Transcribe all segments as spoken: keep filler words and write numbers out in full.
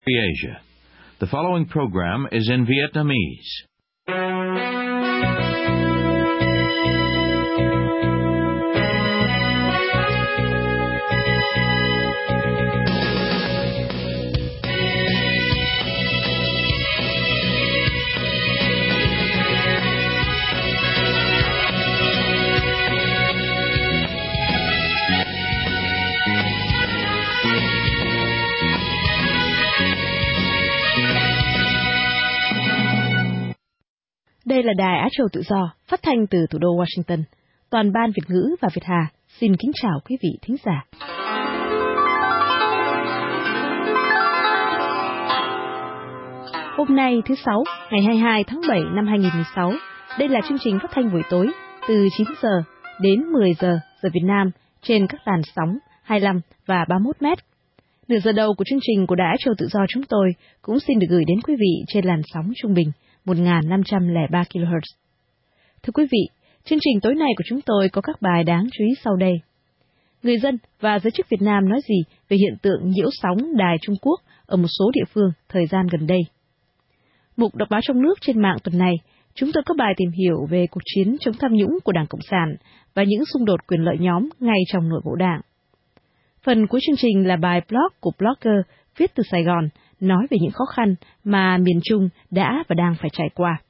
Asia. The following program is in Vietnamese. Đây là Đài Á Châu Tự Do, phát thanh từ thủ đô Washington. Toàn ban Việt ngữ và Việt Hà xin kính chào quý vị thính giả. Hôm nay thứ Sáu, ngày hai mươi hai tháng bảy năm hai nghìn không trăm mười sáu, đây là chương trình phát thanh buổi tối từ chín giờ đến mười giờ giờ Việt Nam trên các làn sóng hai mươi lăm và ba mươi mốt mét. Nửa giờ đầu của chương trình của Đài Á Châu Tự Do chúng tôi cũng xin được gửi đến quý vị trên làn sóng trung bình một nghìn năm trăm lẻ ba ki lô héc. Thưa quý vị, chương trình tối nay của chúng tôi có các bài đáng chú ý sau đây. Người dân và giới chức Việt Nam nói gì về hiện tượng nhiễu sóng đài Trung Quốc ở một số địa phương thời gian gần đây? Mục đọc báo trong nước trên mạng tuần này, chúng tôi có bài tìm hiểu về cuộc chiến chống tham nhũng của Đảng Cộng sản và những xung đột quyền lợi nhóm ngay trong nội bộ đảng. Phần cuối chương trình là bài blog của blogger viết từ Sài Gòn, nói về những khó khăn mà miền Trung đã và đang phải trải qua.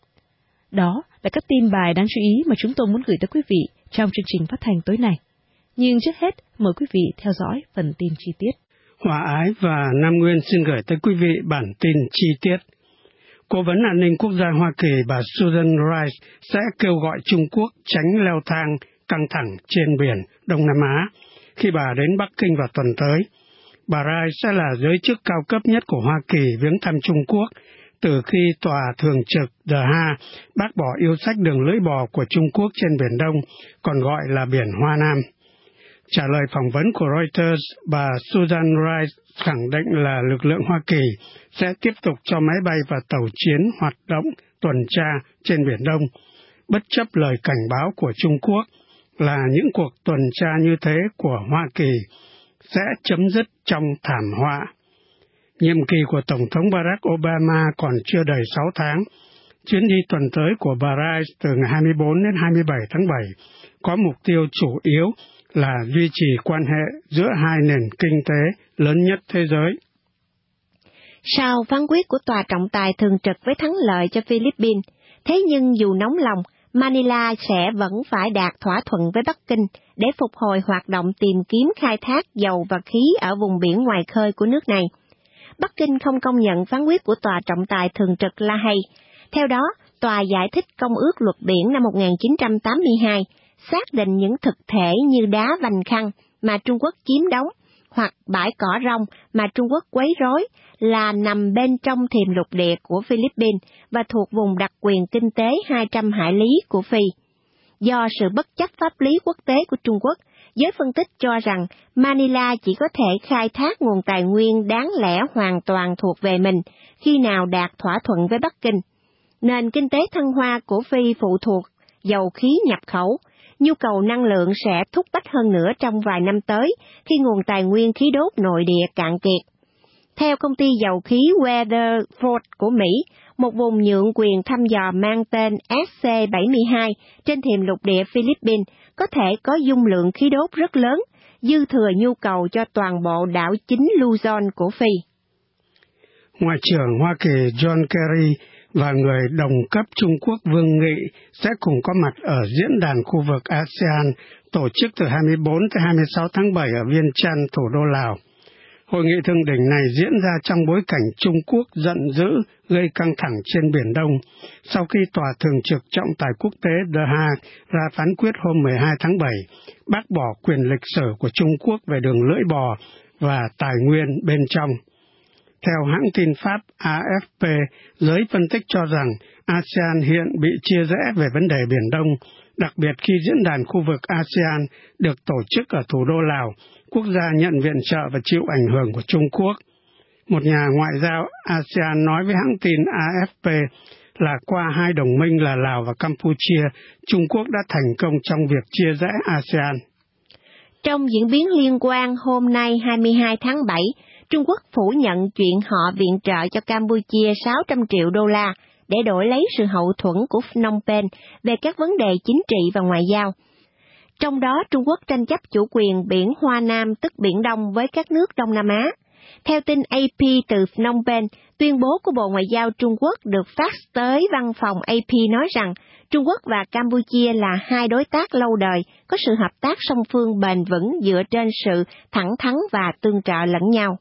Đó là các tin bài đáng chú ý mà chúng tôi muốn gửi tới quý vị trong chương trình phát thanh tối nay. Nhưng trước hết, mời quý vị theo dõi phần tin chi tiết. Hòa Ái và Nam Nguyên xin gửi tới quý vị bản tin chi tiết. Cố vấn an ninh quốc gia Hoa Kỳ bà Susan Rice sẽ kêu gọi Trung Quốc tránh leo thang căng thẳng trên biển Đông Nam Á khi bà đến Bắc Kinh vào tuần tới. Bà Rice sẽ là giới chức cao cấp nhất của Hoa Kỳ viếng thăm Trung Quốc từ khi Tòa Thường trực The Hague bác bỏ yêu sách đường lưỡi bò của Trung Quốc trên Biển Đông, còn gọi là Biển Hoa Nam. Trả lời phỏng vấn của Reuters, bà Susan Rice khẳng định là lực lượng Hoa Kỳ sẽ tiếp tục cho máy bay và tàu chiến hoạt động tuần tra trên Biển Đông, bất chấp lời cảnh báo của Trung Quốc là những cuộc tuần tra như thế của Hoa Kỳ sẽ chấm dứt trong thảm họa. Nhiệm kỳ của Tổng thống Barack Obama còn chưa đầy sáu tháng. Chuyến đi tuần tới của bà Rice từ ngày hai mươi bốn đến hai mươi bảy tháng bảy có mục tiêu chủ yếu là duy trì quan hệ giữa hai nền kinh tế lớn nhất thế giới. Sau phán quyết của Tòa trọng tài thường trực với thắng lợi cho Philippines, thế nhưng dù nóng lòng, Manila sẽ vẫn phải đạt thỏa thuận với Bắc Kinh để phục hồi hoạt động tìm kiếm khai thác dầu và khí ở vùng biển ngoài khơi của nước này. Bắc Kinh không công nhận phán quyết của Tòa trọng tài thường trực La Hay. Theo đó, Tòa giải thích Công ước Luật Biển năm một nghìn chín trăm tám mươi hai xác định những thực thể như đá vành khăn mà Trung Quốc chiếm đóng hoặc bãi cỏ rong mà Trung Quốc quấy rối là nằm bên trong thềm lục địa của Philippines và thuộc vùng đặc quyền kinh tế hai trăm hải lý của Phi. Do sự bất chấp pháp lý quốc tế của Trung Quốc, giới phân tích cho rằng Manila chỉ có thể khai thác nguồn tài nguyên đáng lẽ hoàn toàn thuộc về mình khi nào đạt thỏa thuận với Bắc Kinh. Nền kinh tế thăng hoa của Phi phụ thuộc dầu khí nhập khẩu. Nhu cầu năng lượng sẽ thúc bách hơn nữa trong vài năm tới khi nguồn tài nguyên khí đốt nội địa cạn kiệt. Theo công ty dầu khí Weatherford của Mỹ, một vùng nhượng quyền thăm dò mang tên S C bảy mươi hai trên thềm lục địa Philippines có thể có dung lượng khí đốt rất lớn, dư thừa nhu cầu cho toàn bộ đảo chính Luzon của Phi. Ngoại trưởng Hoa Kỳ John Kerry và người đồng cấp Trung Quốc Vương Nghị sẽ cùng có mặt ở diễn đàn khu vực a sê an tổ chức từ hai mươi bốn tới hai mươi sáu tháng bảy ở Vientiane, Chăn, thủ đô Lào. Hội nghị thượng đỉnh này diễn ra trong bối cảnh Trung Quốc giận dữ gây căng thẳng trên Biển Đông, sau khi Tòa Thường trực Trọng tài Quốc tế The Hague ra phán quyết hôm mười hai tháng bảy, bác bỏ quyền lịch sử của Trung Quốc về đường lưỡi bò và tài nguyên bên trong. Theo hãng tin Pháp A F P, giới phân tích cho rằng a sê an hiện bị chia rẽ về vấn đề Biển Đông, đặc biệt khi diễn đàn khu vực a sê an được tổ chức ở thủ đô Lào, quốc gia nhận viện trợ và chịu ảnh hưởng của Trung Quốc. Một nhà ngoại giao a sê an nói với hãng tin A F P là qua hai đồng minh là Lào và Campuchia, Trung Quốc đã thành công trong việc chia rẽ a sê an. Trong diễn biến liên quan, hôm nay hai mươi hai tháng bảy, Trung Quốc phủ nhận chuyện họ viện trợ cho Campuchia sáu trăm triệu đô la để đổi lấy sự hậu thuẫn của Phnom Penh về các vấn đề chính trị và ngoại giao. Trong đó, Trung Quốc tranh chấp chủ quyền biển Hoa Nam tức Biển Đông với các nước Đông Nam Á. Theo tin a pê từ Phnom Penh, tuyên bố của Bộ Ngoại giao Trung Quốc được phát tới văn phòng a pê nói rằng Trung Quốc và Campuchia là hai đối tác lâu đời, có sự hợp tác song phương bền vững dựa trên sự thẳng thắn và tương trợ lẫn nhau.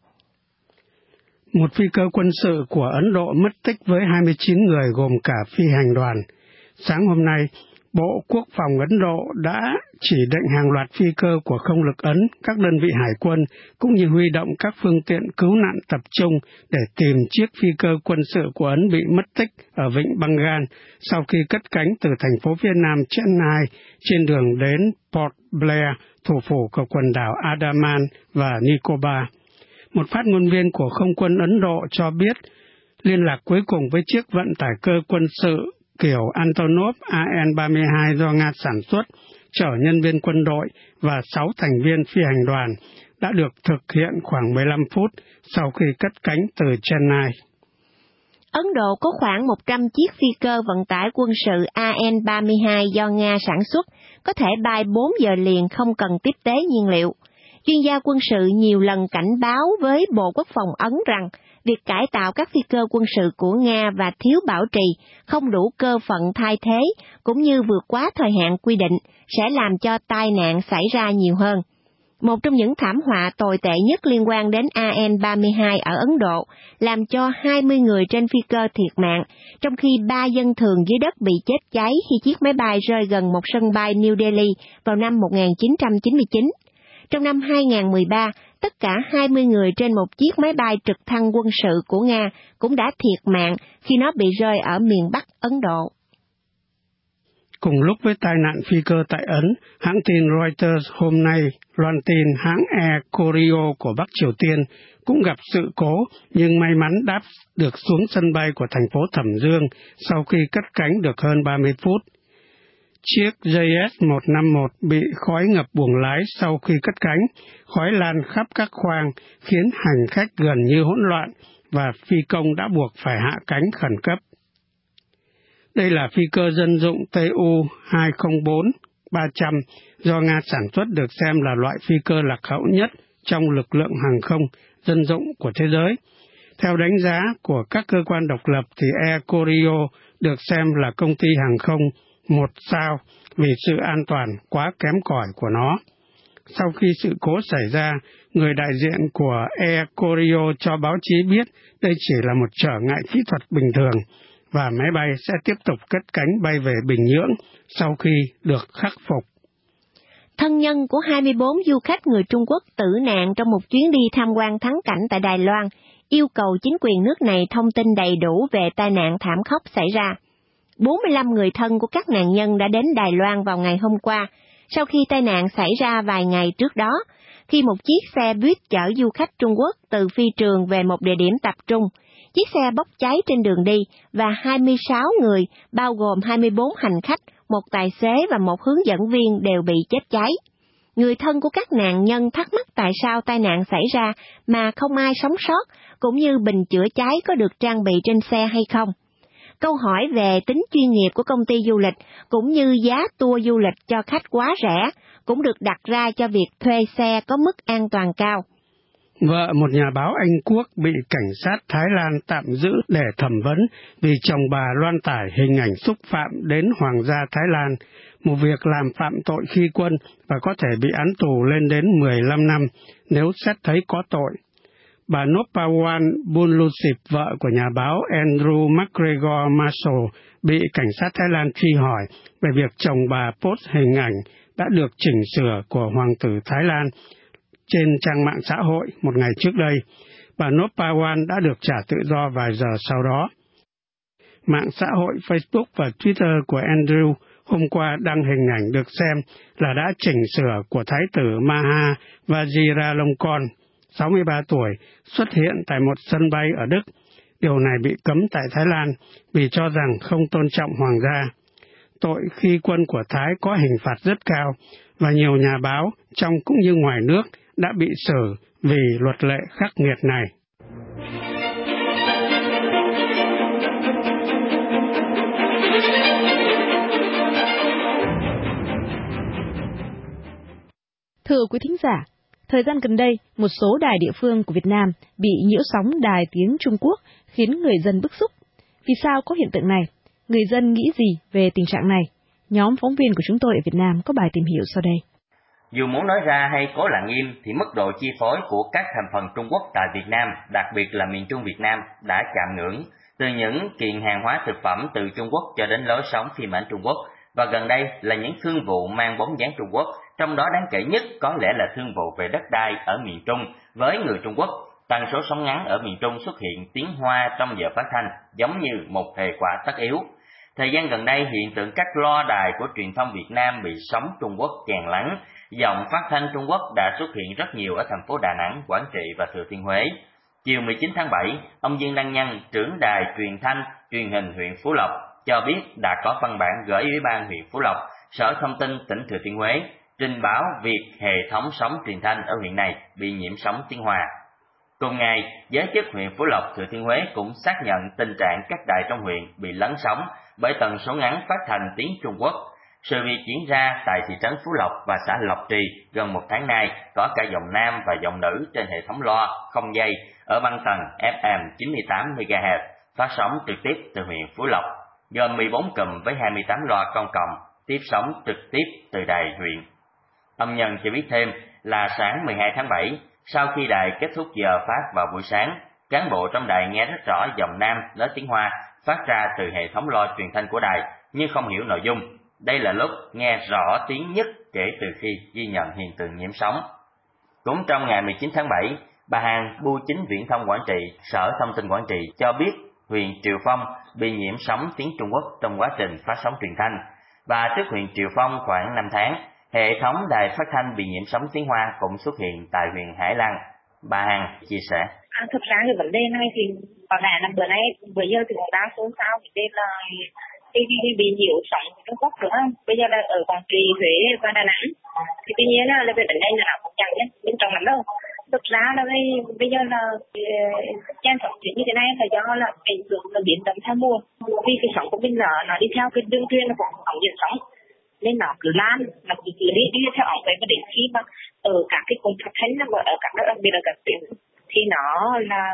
Một phi cơ quân sự của Ấn Độ mất tích với hai mươi chín người gồm cả phi hành đoàn. Sáng hôm nay, Bộ Quốc phòng Ấn Độ đã chỉ định hàng loạt phi cơ của không lực Ấn, các đơn vị hải quân, cũng như huy động các phương tiện cứu nạn tập trung để tìm chiếc phi cơ quân sự của Ấn bị mất tích ở vịnh Bengal sau khi cất cánh từ thành phố phía nam Chennai trên đường đến Port Blair, thủ phủ của quần đảo Andaman và Nicobar. Một phát ngôn viên của không quân Ấn Độ cho biết liên lạc cuối cùng với chiếc vận tải cơ quân sự kiểu Antonov A N ba mươi hai do Nga sản xuất, chở nhân viên quân đội và sáu thành viên phi hành đoàn đã được thực hiện khoảng mười lăm phút sau khi cất cánh từ Chennai. Ấn Độ có khoảng một trăm chiếc phi cơ vận tải quân sự A N ba mươi hai do Nga sản xuất, có thể bay bốn giờ liền không cần tiếp tế nhiên liệu. Chuyên gia quân sự nhiều lần cảnh báo với Bộ Quốc phòng Ấn rằng việc cải tạo các phi cơ quân sự của Nga và thiếu bảo trì, không đủ cơ phận thay thế, cũng như vượt quá thời hạn quy định, sẽ làm cho tai nạn xảy ra nhiều hơn. Một trong những thảm họa tồi tệ nhất liên quan đến A N ba mươi hai ở Ấn Độ, làm cho hai mươi người trên phi cơ thiệt mạng, trong khi ba dân thường dưới đất bị chết cháy khi chiếc máy bay rơi gần một sân bay New Delhi vào năm một nghìn chín trăm chín mươi chín. Trong năm hai nghìn không trăm mười ba, tất cả hai mươi người trên một chiếc máy bay trực thăng quân sự của Nga cũng đã thiệt mạng khi nó bị rơi ở miền Bắc Ấn Độ. Cùng lúc với tai nạn phi cơ tại Ấn, hãng tin Reuters hôm nay loan tin hãng Air Koryo của Bắc Triều Tiên cũng gặp sự cố nhưng may mắn đáp được xuống sân bay của thành phố Thẩm Dương sau khi cất cánh được hơn ba mươi phút. Chiếc J S một năm một bị khói ngập buồng lái sau khi cất cánh, khói lan khắp các khoang khiến hành khách gần như hỗn loạn và phi công đã buộc phải hạ cánh khẩn cấp. Đây là phi cơ dân dụng T U hai không bốn ba trăm do Nga sản xuất, được xem là loại phi cơ lạc hậu nhất trong lực lượng hàng không dân dụng của thế giới. Theo đánh giá của các cơ quan độc lập thì Air Koryo được xem là công ty hàng không một sao vì sự an toàn quá kém cỏi của nó. Sau khi sự cố xảy ra, người đại diện của Air Koryo cho báo chí biết đây chỉ là một trở ngại kỹ thuật bình thường và máy bay sẽ tiếp tục cất cánh bay về Bình Nhưỡng sau khi được khắc phục. Thân nhân của hai mươi bốn du khách người Trung Quốc tử nạn trong một chuyến đi tham quan thắng cảnh tại Đài Loan yêu cầu chính quyền nước này thông tin đầy đủ về tai nạn thảm khốc xảy ra. bốn mươi lăm người thân của các nạn nhân đã đến Đài Loan vào ngày hôm qua, sau khi tai nạn xảy ra vài ngày trước đó, khi một chiếc xe buýt chở du khách Trung Quốc từ phi trường về một địa điểm tập trung. Chiếc xe bốc cháy trên đường đi và hai mươi sáu người, bao gồm hai mươi bốn hành khách, một tài xế và một hướng dẫn viên đều bị chết cháy. Người thân của các nạn nhân thắc mắc tại sao tai nạn xảy ra mà không ai sống sót, cũng như bình chữa cháy có được trang bị trên xe hay không. Câu hỏi về tính chuyên nghiệp của công ty du lịch, cũng như giá tour du lịch cho khách quá rẻ, cũng được đặt ra cho việc thuê xe có mức an toàn cao. Vợ một nhà báo Anh Quốc bị cảnh sát Thái Lan tạm giữ để thẩm vấn vì chồng bà loan tải hình ảnh xúc phạm đến Hoàng gia Thái Lan, một việc làm phạm tội khi quân và có thể bị án tù lên đến mười lăm năm nếu xét thấy có tội. Bà Nopawan Bunlusip, vợ của nhà báo Andrew McGregor Marshall, bị cảnh sát Thái Lan truy hỏi về việc chồng bà post hình ảnh đã được chỉnh sửa của Hoàng tử Thái Lan trên trang mạng xã hội một ngày trước đây. Bà Nopawan đã được trả tự do vài giờ sau đó. Mạng xã hội Facebook và Twitter của Andrew hôm qua đăng hình ảnh được xem là đã chỉnh sửa của Thái tử Maha Vajiralongkorn, sáu mươi ba tuổi, xuất hiện tại một sân bay ở Đức. Điều này bị cấm tại Thái Lan vì cho rằng không tôn trọng hoàng gia. Tội khi quân của Thái có hình phạt rất cao và nhiều nhà báo trong cũng như ngoài nước đã bị xử vì luật lệ khắc nghiệt này. Thưa quý thính giả, thời gian gần đây, một số đài địa phương của Việt Nam bị nhiễu sóng đài tiếng Trung Quốc khiến người dân bức xúc. Vì sao có hiện tượng này? Người dân nghĩ gì về tình trạng này? Nhóm phóng viên của chúng tôi ở Việt Nam có bài tìm hiểu sau đây. Dù muốn nói ra hay cố lặng im thì mức độ chi phối của các thành phần Trung Quốc tại Việt Nam, đặc biệt là miền Trung Việt Nam, đã chạm ngưỡng. Từ những kiện hàng hóa thực phẩm từ Trung Quốc cho đến lối sống phim ảnh Trung Quốc, và gần đây là những thương vụ mang bóng dáng Trung Quốc, trong đó đáng kể nhất có lẽ là thương vụ về đất đai ở miền Trung với người Trung Quốc. Tần số sóng ngắn ở miền Trung xuất hiện tiếng Hoa trong giờ phát thanh, giống như một hệ quả tất yếu. Thời gian gần đây, hiện tượng các loa đài của truyền thông Việt Nam bị sóng Trung Quốc chèn lấn, giọng phát thanh Trung Quốc đã xuất hiện rất nhiều ở thành phố Đà Nẵng, Quảng Trị và Thừa Thiên Huế. Chiều mười chín tháng bảy, ông Dương Đăng Nhân, trưởng đài truyền thanh, truyền hình huyện Phú Lộc, cho biết đã có văn bản gửi Ủy ban huyện Phú Lộc, Sở Thông tin tỉnh Thừa Thiên Huế, trình báo việc hệ thống sóng truyền thanh ở huyện này bị nhiễm sóng tiếng Hoa. Cùng ngày, giới chức huyện Phú Lộc, Thừa Thiên Huế cũng xác nhận tình trạng các đài trong huyện bị lấn sóng bởi tần số ngắn phát thanh tiếng Trung Quốc. Sự việc diễn ra tại thị trấn Phú Lộc và xã Lộc Trì gần một tháng nay, có cả giọng nam và giọng nữ trên hệ thống loa không dây ở băng tần ép em chín mươi tám mê ga héc phát sóng trực tiếp từ huyện Phú Lộc, gồm mười bốn cụm với hai mươi tám loa công cộng tiếp sóng trực tiếp từ đài huyện. Ông Nhân cho biết thêm là sáng mười hai tháng bảy, sau khi đài kết thúc giờ phát vào buổi sáng, cán bộ trong đài nghe rất rõ giọng nam nói tiếng Hoa phát ra từ hệ thống loa truyền thanh của đài nhưng không hiểu nội dung. Đây là lúc nghe rõ tiếng nhất kể từ khi ghi nhận hiện tượng nhiễm sóng. Cũng trong ngày mười chín tháng bảy, bà Hằng, Bưu chính Viễn thông Quảng Trị, Sở Thông tin Quảng Trị cho biết huyện Triệu Phong bị nhiễm sóng tiếng Trung Quốc trong quá trình phát sóng truyền thanh. Và trước huyện Triệu Phong khoảng năm tháng, hệ thống đài phát thanh bị nhiễm sóng tiếng Hoa cũng xuất hiện tại huyện Hải Lăng. Bà Hằng chia sẻ. À, thực ra cái vấn đề này thì có lẽ là bữa nay, bữa giờ thì cũng đang xôn xao vấn đề là đi, đi, đi bị nhiễu sóng của Trung Quốc đúng không? Bây giờ là ở Quảng Trị, Huế và Đà Nẵng. Thì tuy nhiên là, là về vấn đề là cũng chẳng nhất bên trong lắm đâu. Thực ra là bây, bây giờ là trang sóng chuyển như thế này là do là ảnh hưởng là biến động theo mùa. Vì cái sóng của mình là nó đi theo cái đường truyền của sóng điện sóng, nên nó cứ lan, nó cứ cứ đi đi theo ổng vậy, và đến khi mà ở các cái vùng phát thanh và ở các đặc biệt là các tuyến thì nó là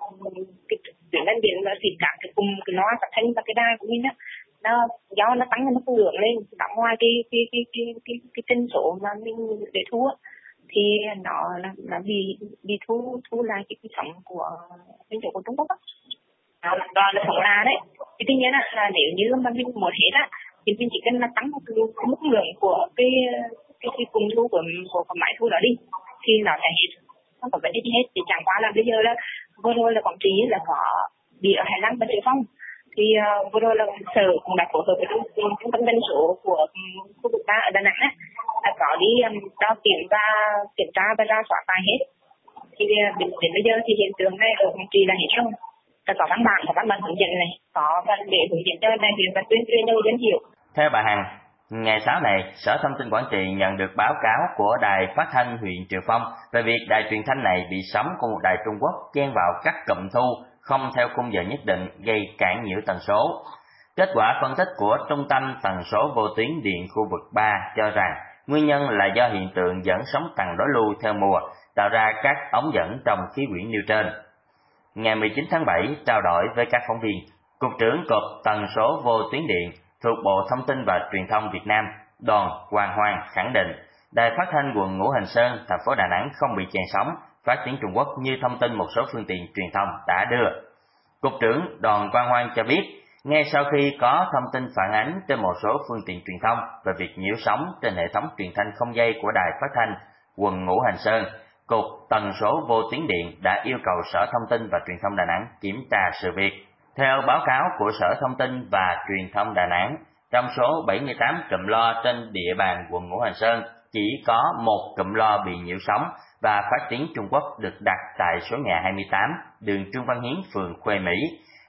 cái tuyến ven biển là thì các cái vùng cái loa phát thanh và cái đài của mình á, nó do nó tăng nó không lượng lên, nó ngoài cái cái cái cái cái cái tên số mà mình để thu á, thì nó là nó bị bị thu thu lại cái, cái sóng của bên chỗ của Trung Quốc á, nó là do nó sóng là đấy. Thì tuy nhiên là, là nếu như mà mình muốn hết á thì mình chỉ cần là tăng một cái, cái mức lượng của cái cái, cái cùng thu của, của của máy thu đó đi thì nó sẽ hết, không có vấn đề gì hết. Chỉ chẳng qua là bây giờ là vừa rồi là Quảng Trị là có bị ở Hải Lăng và Triệu Phong, thì uh, vừa rồi là sở cũng đã phối hợp với trung tâm dân số của um, khu vực ba ở Đà Nẵng á, là có đi um, đo kiểm và kiểm tra và ra soát lại hết. Thì uh, đến, đến bây giờ thì hiện tượng này ở Quảng Trị là hết rồi. Là có văn bản, có văn bản hướng dẫn này, có văn để hướng dẫn cho đại diện và tuyên truyền cho dân hiểu. Theo bà Hằng, ngày sáu này, Sở Thông tin Quảng Trị nhận được báo cáo của đài phát thanh huyện Triệu Phong về việc đài truyền thanh này bị sóng của một đài Trung Quốc chen vào các cụm thu không theo khung giờ nhất định, gây cản nhiễu tần số. Kết quả phân tích của Trung tâm Tần số Vô tuyến điện khu vực ba cho rằng nguyên nhân là do hiện tượng dẫn sóng tần đối lưu theo mùa, tạo ra các ống dẫn trong khí quyển nêu trên. Ngày mười chín tháng bảy, trao đổi với các phóng viên, Cục trưởng Cục Tần số Vô tuyến điện thuộc Bộ Thông tin và Truyền thông Việt Nam, Đoàn Quang Hoàng khẳng định, đài phát thanh quận Ngũ Hành Sơn, thành phố Đà Nẵng không bị chèn sóng, phát tiếng Trung Quốc như thông tin một số phương tiện truyền thông đã đưa. Cục trưởng Đoàn Quang Hoàng cho biết, ngay sau khi có thông tin phản ánh trên một số phương tiện truyền thông về việc nhiễu sóng trên hệ thống truyền thanh không dây của đài phát thanh quận Ngũ Hành Sơn, Cục Tần số Vô tuyến điện đã yêu cầu Sở Thông tin và Truyền thông Đà Nẵng kiểm tra sự việc. Theo báo cáo của Sở Thông tin và Truyền thông Đà Nẵng, trong số bảy mươi tám cụm loa trên địa bàn quận Ngũ Hành Sơn, chỉ có một cụm loa bị nhiễu sóng và phát tiếng Trung Quốc được đặt tại số nhà hai mươi tám, đường Trương Văn Hiến, phường Khuê Mỹ.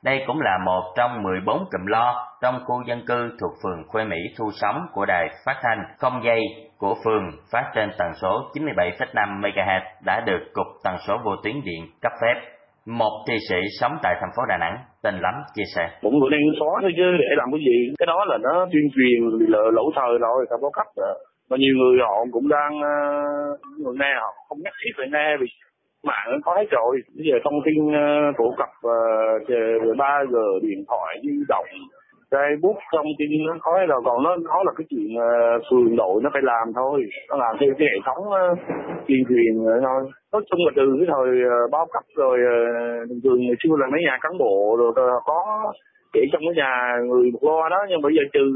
Đây cũng là một trong mười bốn cụm lo trong khu dân cư thuộc phường Khuê Mỹ thu sóng của đài phát thanh không dây của phường phát trên tần số chín mươi bảy phẩy năm mê ga héc đã được Cục Tần số Vô tuyến điện cấp phép. Một thi sĩ sống tại thành phố Đà Nẵng tên Lắm chia sẻ: Một người đang xóa thôi chứ để làm cái gì? Cái đó là nó tuyên truyền lỗi thời rồi, không có cấp rồi. Và nhiều người họ cũng đang người nghe họ không nhất thiết phải nghe vì mạng nó có hết rồi. Bây giờ thông tin phổ cập về ba G, điện thoại di động, Facebook, thông tin nó có hết rồi. Còn nó nó là cái chuyện phường đội nó phải làm thôi, nó làm theo cái hệ thống tuyên truyền thôi. Nói chung là từ cái thời bao cấp rồi thường thường ngày xưa là mấy nhà cán bộ rồi có để trong cái nhà người một loa đó, nhưng bây giờ trừ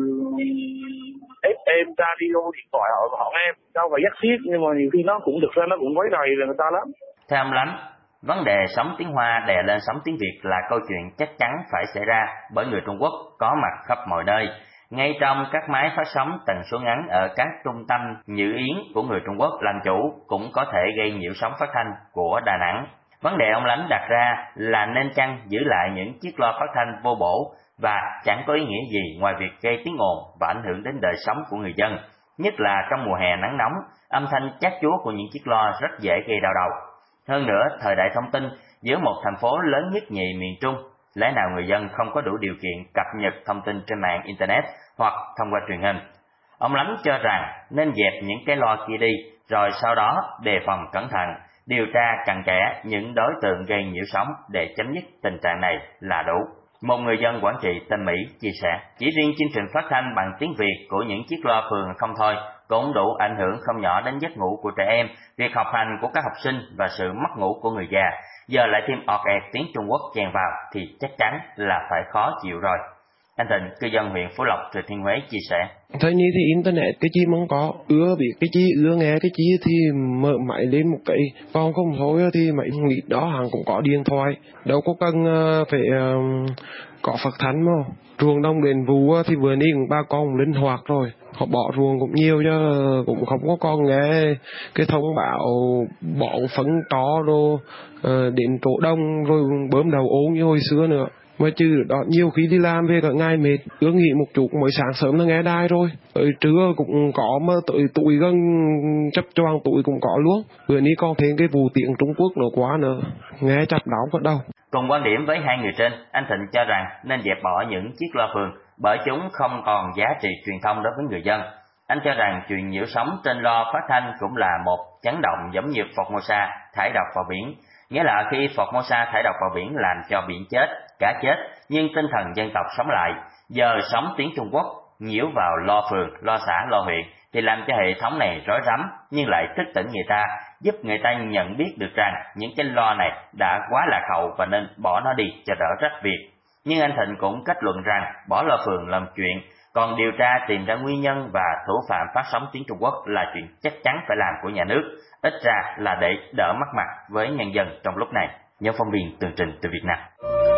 ép em, radio, điện thoại họ họ nghe đâu phải nhất thiết, nhưng mà nhiều khi nó cũng thực ra nó cũng quấy rầy người ta lắm. Theo ông Lắm, vấn đề sóng tiếng Hoa đè lên sóng tiếng Việt là câu chuyện chắc chắn phải xảy ra bởi người Trung Quốc có mặt khắp mọi nơi, ngay trong các máy phát sóng tần số ngắn ở các trung tâm nhự yến của người Trung Quốc làm chủ cũng có thể gây nhiễu sóng phát thanh của Đà Nẵng. Vấn đề ông Lắm đặt ra là nên chăng giữ lại những chiếc loa phát thanh vô bổ và chẳng có ý nghĩa gì ngoài việc gây tiếng ồn và ảnh hưởng đến đời sống của người dân, nhất là trong mùa hè nắng nóng, âm thanh chát chúa của những chiếc loa rất dễ gây đau đầu. Hơn nữa, thời đại thông tin, giữa một thành phố lớn nhất nhì miền Trung, lẽ nào người dân không có đủ điều kiện cập nhật thông tin trên mạng Internet hoặc thông qua truyền hình? Ông Lắm cho rằng nên dẹp những cái loa kia đi, rồi sau đó đề phòng cẩn thận, điều tra cặn kẽ những đối tượng gây nhiễu sóng để chấm dứt tình trạng này là đủ. Một người dân Quảng Trị tên Mỹ chia sẻ, chỉ riêng chương trình phát thanh bằng tiếng Việt của những chiếc loa phường không thôi cũng đủ ảnh hưởng không nhỏ đến giấc ngủ của trẻ em, việc học hành của các học sinh và sự mất ngủ của người già. Giờ lại thêm ọt ẹt tiếng Trung Quốc chèn vào thì chắc chắn là phải khó chịu rồi. Anh Thịnh, cư dân huyện Phú Lộc, Thừa Thiên Huế chia sẻ. Thế như thì Internet cái chi mong có, ưa biết cái chi, ưa nghe cái chi thì mở máy lên một cái, còn không thôi thì mấy nghĩ đó hàng cũng có điện thoại, đâu có cần phải uh, có phát thanh mà. Ruộng đông đền vụ thì vừa đi ba con cũng linh hoạt rồi, họ bỏ ruộng cũng nhiều chứ cũng không có con nghe cái thông báo bọn phấn to rồi uh, đến chỗ đông rồi bơm đầu ốm như hồi xưa nữa. Mà chứ đó nhiều khi đi làm về cả ngày mệt, ước nghỉ một chút mới sáng sớm nó nghe đài rồi. Tới trưa cũng có, mà tới tuổi gần chấp choàng tuổi cũng có luôn. Bữa nay còn thêm cái vụ tiếng Trung Quốc nữa quá nữa, nghe chập đáo bắt đầu. Cùng quan điểm với hai người trên, anh Thịnh cho rằng nên dẹp bỏ những chiếc loa phường bởi chúng không còn giá trị truyền thông đối với người dân. Anh cho rằng chuyện nhiễu sóng trên loa phát thanh cũng là một chấn động giống như Formosa thải độc vào biển. Nghĩa là khi Formosa thải độc vào biển làm cho biển chết, cá chết, nhưng tinh thần dân tộc sống lại. Giờ sóng tiếng Trung Quốc nhiễu vào lo phường, lo xã, lo huyện thì làm cho hệ thống này rối rắm, nhưng lại thức tỉnh người ta, giúp người ta nhận biết được rằng những cái lo này đã quá lạc hậu và nên bỏ nó đi cho đỡ rách việc. Nhưng anh Thịnh cũng kết luận rằng bỏ lo phường làm chuyện, còn điều tra tìm ra nguyên nhân và thủ phạm phát sóng tiếng Trung Quốc là chuyện chắc chắn phải làm của nhà nước, ít ra là để đỡ mất mặt với nhân dân trong lúc này. Nhóm phóng viên tường trình từ Việt Nam.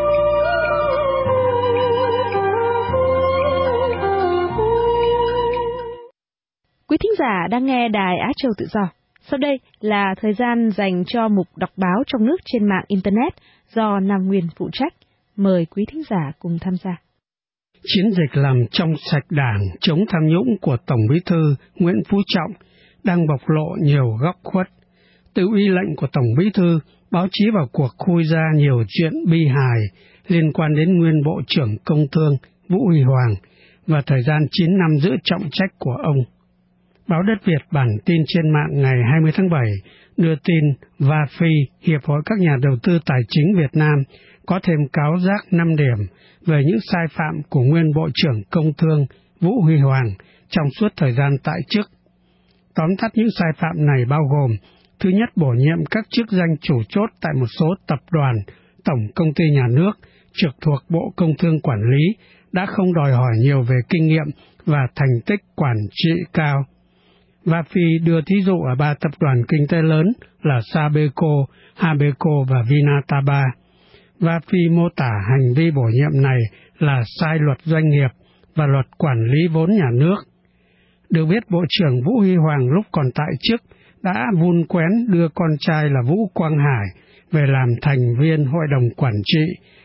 Quý thính giả đang nghe Đài Á Châu Tự Do. Sau đây là thời gian dành cho mục đọc báo trong nước trên mạng Internet do Nam Nguyên phụ trách. Mời quý thính giả cùng tham gia. Chiến dịch làm trong sạch Đảng chống tham nhũng của Tổng Bí thư Nguyễn Phú Trọng đang bộc lộ nhiều góc khuất. Từ uy lệnh của Tổng Bí thư, báo chí vào cuộc khui ra nhiều chuyện bi hài liên quan đến nguyên Bộ trưởng Công Thương Vũ Huy Hoàng và thời gian chín năm giữ trọng trách của ông. Báo Đất Việt bản tin trên mạng ngày hai mươi tháng bảy đưa tin vê a ép i, Hiệp hội các nhà đầu tư tài chính Việt Nam, có thêm cáo giác năm điểm về những sai phạm của nguyên Bộ trưởng Công Thương Vũ Huy Hoàng trong suốt thời gian tại chức. Tóm tắt những sai phạm này bao gồm: thứ nhất, bổ nhiệm các chức danh chủ chốt tại một số tập đoàn, tổng công ty nhà nước trực thuộc Bộ Công Thương quản lý đã không đòi hỏi nhiều về kinh nghiệm và thành tích quản trị cao. vê a ép i đưa thí dụ ở ba tập đoàn kinh tế lớn là Sabeco, Habeco và Vinataba. vê a ép i mô tả hành vi bổ nhiệm này là sai luật doanh nghiệp và luật quản lý vốn nhà nước. Được biết, Bộ trưởng Vũ Huy Hoàng lúc còn tại chức đã vun quén đưa con trai là Vũ Quang Hải về làm thành viên Hội đồng Quản trị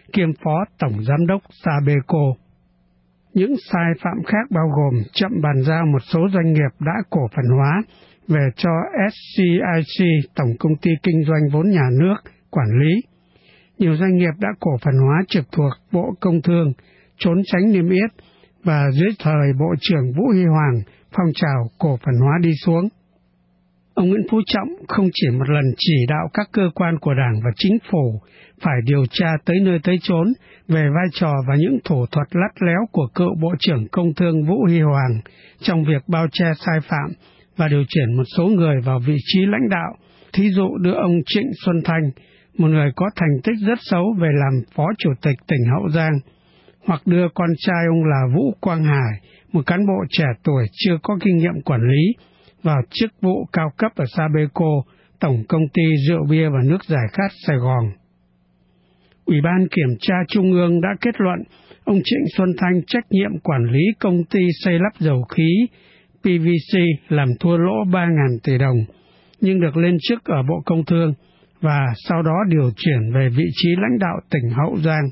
kiêm Phó Tổng Giám đốc Sabeco. Những sai phạm khác bao gồm chậm bàn giao một số doanh nghiệp đã cổ phần hóa về cho ét xê i xê, Tổng Công ty Kinh doanh vốn nhà nước, quản lý. Nhiều doanh nghiệp đã cổ phần hóa trực thuộc Bộ Công Thương, trốn tránh niêm yết, và dưới thời Bộ trưởng Vũ Huy Hoàng, phong trào cổ phần hóa đi xuống. Ông Nguyễn Phú Trọng không chỉ một lần chỉ đạo các cơ quan của Đảng và Chính phủ phải điều tra tới nơi tới chốn về vai trò và những thủ thuật lắt léo của cựu Bộ trưởng Công Thương Vũ Huy Hoàng trong việc bao che sai phạm và điều chuyển một số người vào vị trí lãnh đạo, thí dụ đưa ông Trịnh Xuân Thanh, một người có thành tích rất xấu về làm Phó Chủ tịch tỉnh Hậu Giang, hoặc đưa con trai ông là Vũ Quang Hải, một cán bộ trẻ tuổi chưa có kinh nghiệm quản lý, vào chức vụ cao cấp ở Sabeco, Tổng Công ty Rượu Bia và Nước Giải Khát Sài Gòn. Ủy ban Kiểm tra Trung ương đã kết luận ông Trịnh Xuân Thanh trách nhiệm quản lý công ty xây lắp dầu khí pê vê xê làm thua lỗ ba nghìn tỷ đồng, nhưng được lên chức ở Bộ Công Thương và sau đó điều chuyển về vị trí lãnh đạo tỉnh Hậu Giang.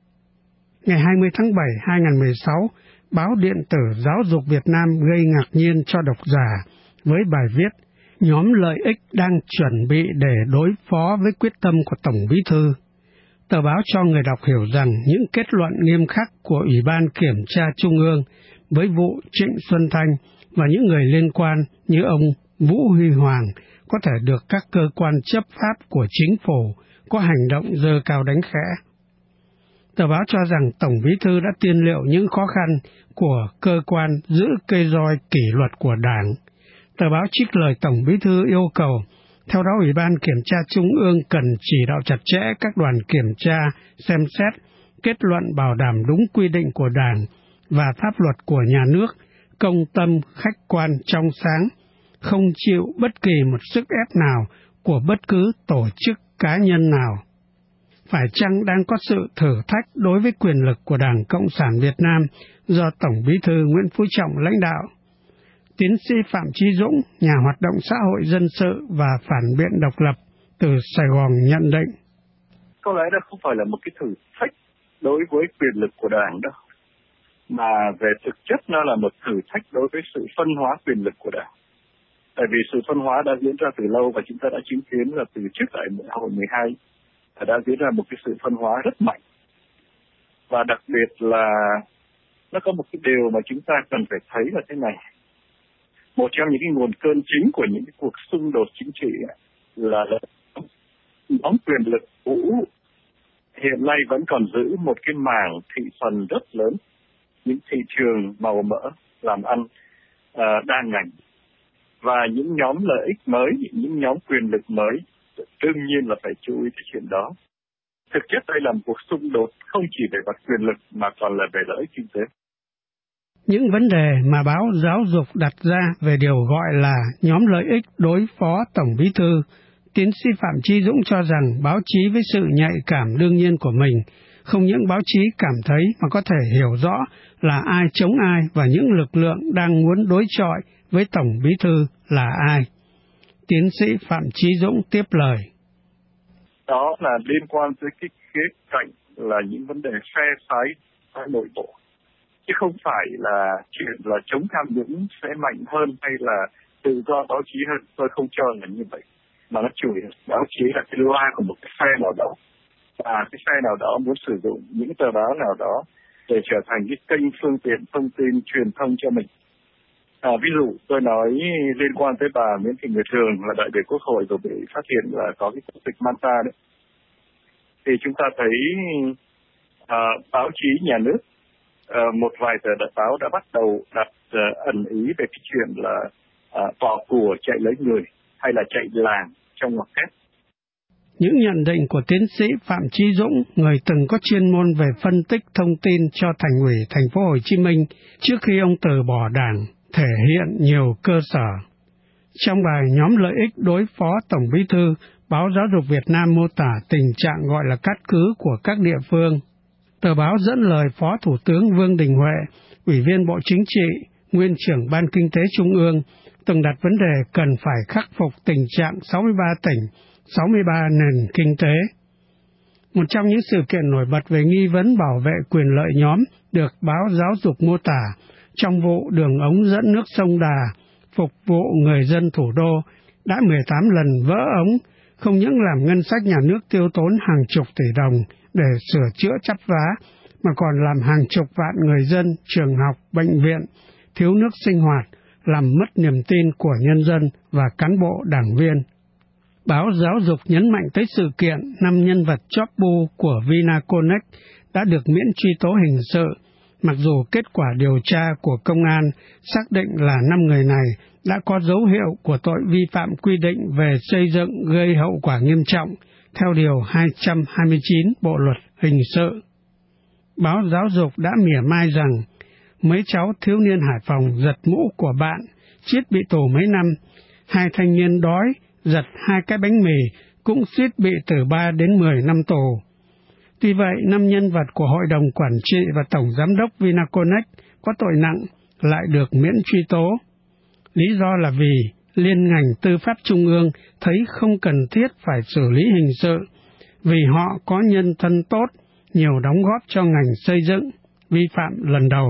Ngày hai mươi tháng bảy năm hai nghìn không trăm mười sáu, báo điện tử Giáo dục Việt Nam gây ngạc nhiên cho độc giả với bài viết "Nhóm lợi ích đang chuẩn bị để đối phó với quyết tâm của Tổng Bí thư". Tờ báo cho người đọc hiểu rằng những kết luận nghiêm khắc của Ủy ban Kiểm tra Trung ương với vụ Trịnh Xuân Thanh và những người liên quan như ông Vũ Huy Hoàng có thể được các cơ quan chấp pháp của chính phủ có hành động giơ cao đánh khẽ. Tờ báo cho rằng Tổng Bí thư đã tiên liệu những khó khăn của cơ quan giữ cây roi kỷ luật của Đảng. Tờ báo trích lời Tổng Bí thư yêu cầu, theo đó Ủy ban Kiểm tra Trung ương cần chỉ đạo chặt chẽ các đoàn kiểm tra, xem xét, kết luận bảo đảm đúng quy định của Đảng và pháp luật của nhà nước, công tâm, khách quan, trong sáng, không chịu bất kỳ một sức ép nào của bất cứ tổ chức cá nhân nào. Phải chăng đang có sự thử thách đối với quyền lực của Đảng Cộng sản Việt Nam do Tổng Bí thư Nguyễn Phú Trọng lãnh đạo? Tiến sĩ Phạm Chí Dũng, nhà hoạt động xã hội dân sự và phản biện độc lập từ Sài Gòn nhận định. Có lẽ đó không phải là một cái thử thách đối với quyền lực của Đảng đâu, mà về thực chất nó là một thử thách đối với sự phân hóa quyền lực của Đảng. Tại vì sự phân hóa đã diễn ra từ lâu và chúng ta đã chứng kiến là từ trước đại hội mười hai đã diễn ra một cái sự phân hóa rất mạnh. Và đặc biệt là nó có một cái điều mà chúng ta cần phải thấy là thế này. Một trong những cái nguồn cơn chính của những cái cuộc xung đột chính trị là nhóm quyền lực cũ hiện nay vẫn còn giữ một cái mảng thị phần rất lớn, những thị trường màu mỡ làm ăn uh, đa ngành, và những nhóm lợi ích mới, những nhóm quyền lực mới đương nhiên là phải chú ý tới chuyện đó. Thực chất đây là một cuộc xung đột không chỉ về mặt quyền lực mà còn là về lợi ích kinh tế. Những vấn đề mà báo Giáo dục đặt ra về điều gọi là nhóm lợi ích đối phó Tổng Bí thư, tiến sĩ Phạm Chí Dũng cho rằng báo chí với sự nhạy cảm đương nhiên của mình, không những báo chí cảm thấy mà có thể hiểu rõ là ai chống ai và những lực lượng đang muốn đối chọi với Tổng Bí thư là ai. Tiến sĩ Phạm Chí Dũng tiếp lời. Đó là liên quan tới cái khía cạnh là những vấn đề phe phái phái nội bộ, chứ không phải là chuyện là chống tham nhũng sẽ mạnh hơn hay là tự do báo chí hơn. Tôi không cho là như vậy, mà nó chủ yếu báo chí là cái loa của một cái phe nào đó, và cái phe nào đó muốn sử dụng những tờ báo nào đó để trở thành cái kênh phương tiện thông tin truyền thông cho mình. À, ví dụ tôi nói liên quan tới bà Nguyễn Thị Nguyệt Thường là đại biểu Quốc hội rồi bị phát hiện là có cái quốc tịch Manta đấy, thì chúng ta thấy à, báo chí nhà nước, à, một vài tờ đại báo đã bắt đầu đặt à, ẩn ý về cái chuyện là à, tỏ của chạy lấy người hay là chạy làng trong ngoặc kép. Những nhận định của tiến sĩ Phạm Chí Dũng, người từng có chuyên môn về phân tích thông tin cho Thành ủy Thành phố Hồ Chí Minh trước khi ông từ bỏ Đảng, thể hiện nhiều cơ sở. Trong bài Nhóm lợi ích đối phó Tổng Bí thư, báo Giáo dục Việt Nam mô tả tình trạng gọi là cát cứ của các địa phương. Tờ báo dẫn lời Phó Thủ tướng Vương Đình Huệ, Ủy viên Bộ Chính trị, Nguyên trưởng Ban Kinh tế Trung ương, từng đặt vấn đề cần phải khắc phục tình trạng sáu mươi ba tỉnh, sáu mươi ba nền kinh tế. Một trong những sự kiện nổi bật về nghi vấn bảo vệ quyền lợi nhóm được báo Giáo dục mô tả trong vụ đường ống dẫn nước sông Đà phục vụ người dân thủ đô đã mười tám lần vỡ ống, không những làm ngân sách nhà nước tiêu tốn hàng chục tỷ đồng để sửa chữa chắp vá, mà còn làm hàng chục vạn người dân, trường học, bệnh viện thiếu nước sinh hoạt, làm mất niềm tin của nhân dân và cán bộ đảng viên. Báo Giáo dục nhấn mạnh tới sự kiện năm nhân vật chóp bu của Vinaconex đã được miễn truy tố hình sự, mặc dù kết quả điều tra của công an xác định là năm người này đã có dấu hiệu của tội vi phạm quy định về xây dựng gây hậu quả nghiêm trọng theo Điều hai trăm hai mươi chín Bộ Luật Hình sự. Báo Giáo dục đã mỉa mai rằng mấy cháu thiếu niên Hải Phòng giật mũ của bạn, suýt bị tù mấy năm, hai thanh niên đói, giật hai cái bánh mì cũng suýt bị từ ba đến mười năm tù. Tuy vậy, năm nhân vật của Hội đồng Quản trị và Tổng Giám đốc Vinaconex có tội nặng lại được miễn truy tố. Lý do là vì Liên ngành Tư pháp Trung ương thấy không cần thiết phải xử lý hình sự, vì họ có nhân thân tốt, nhiều đóng góp cho ngành xây dựng, vi phạm lần đầu.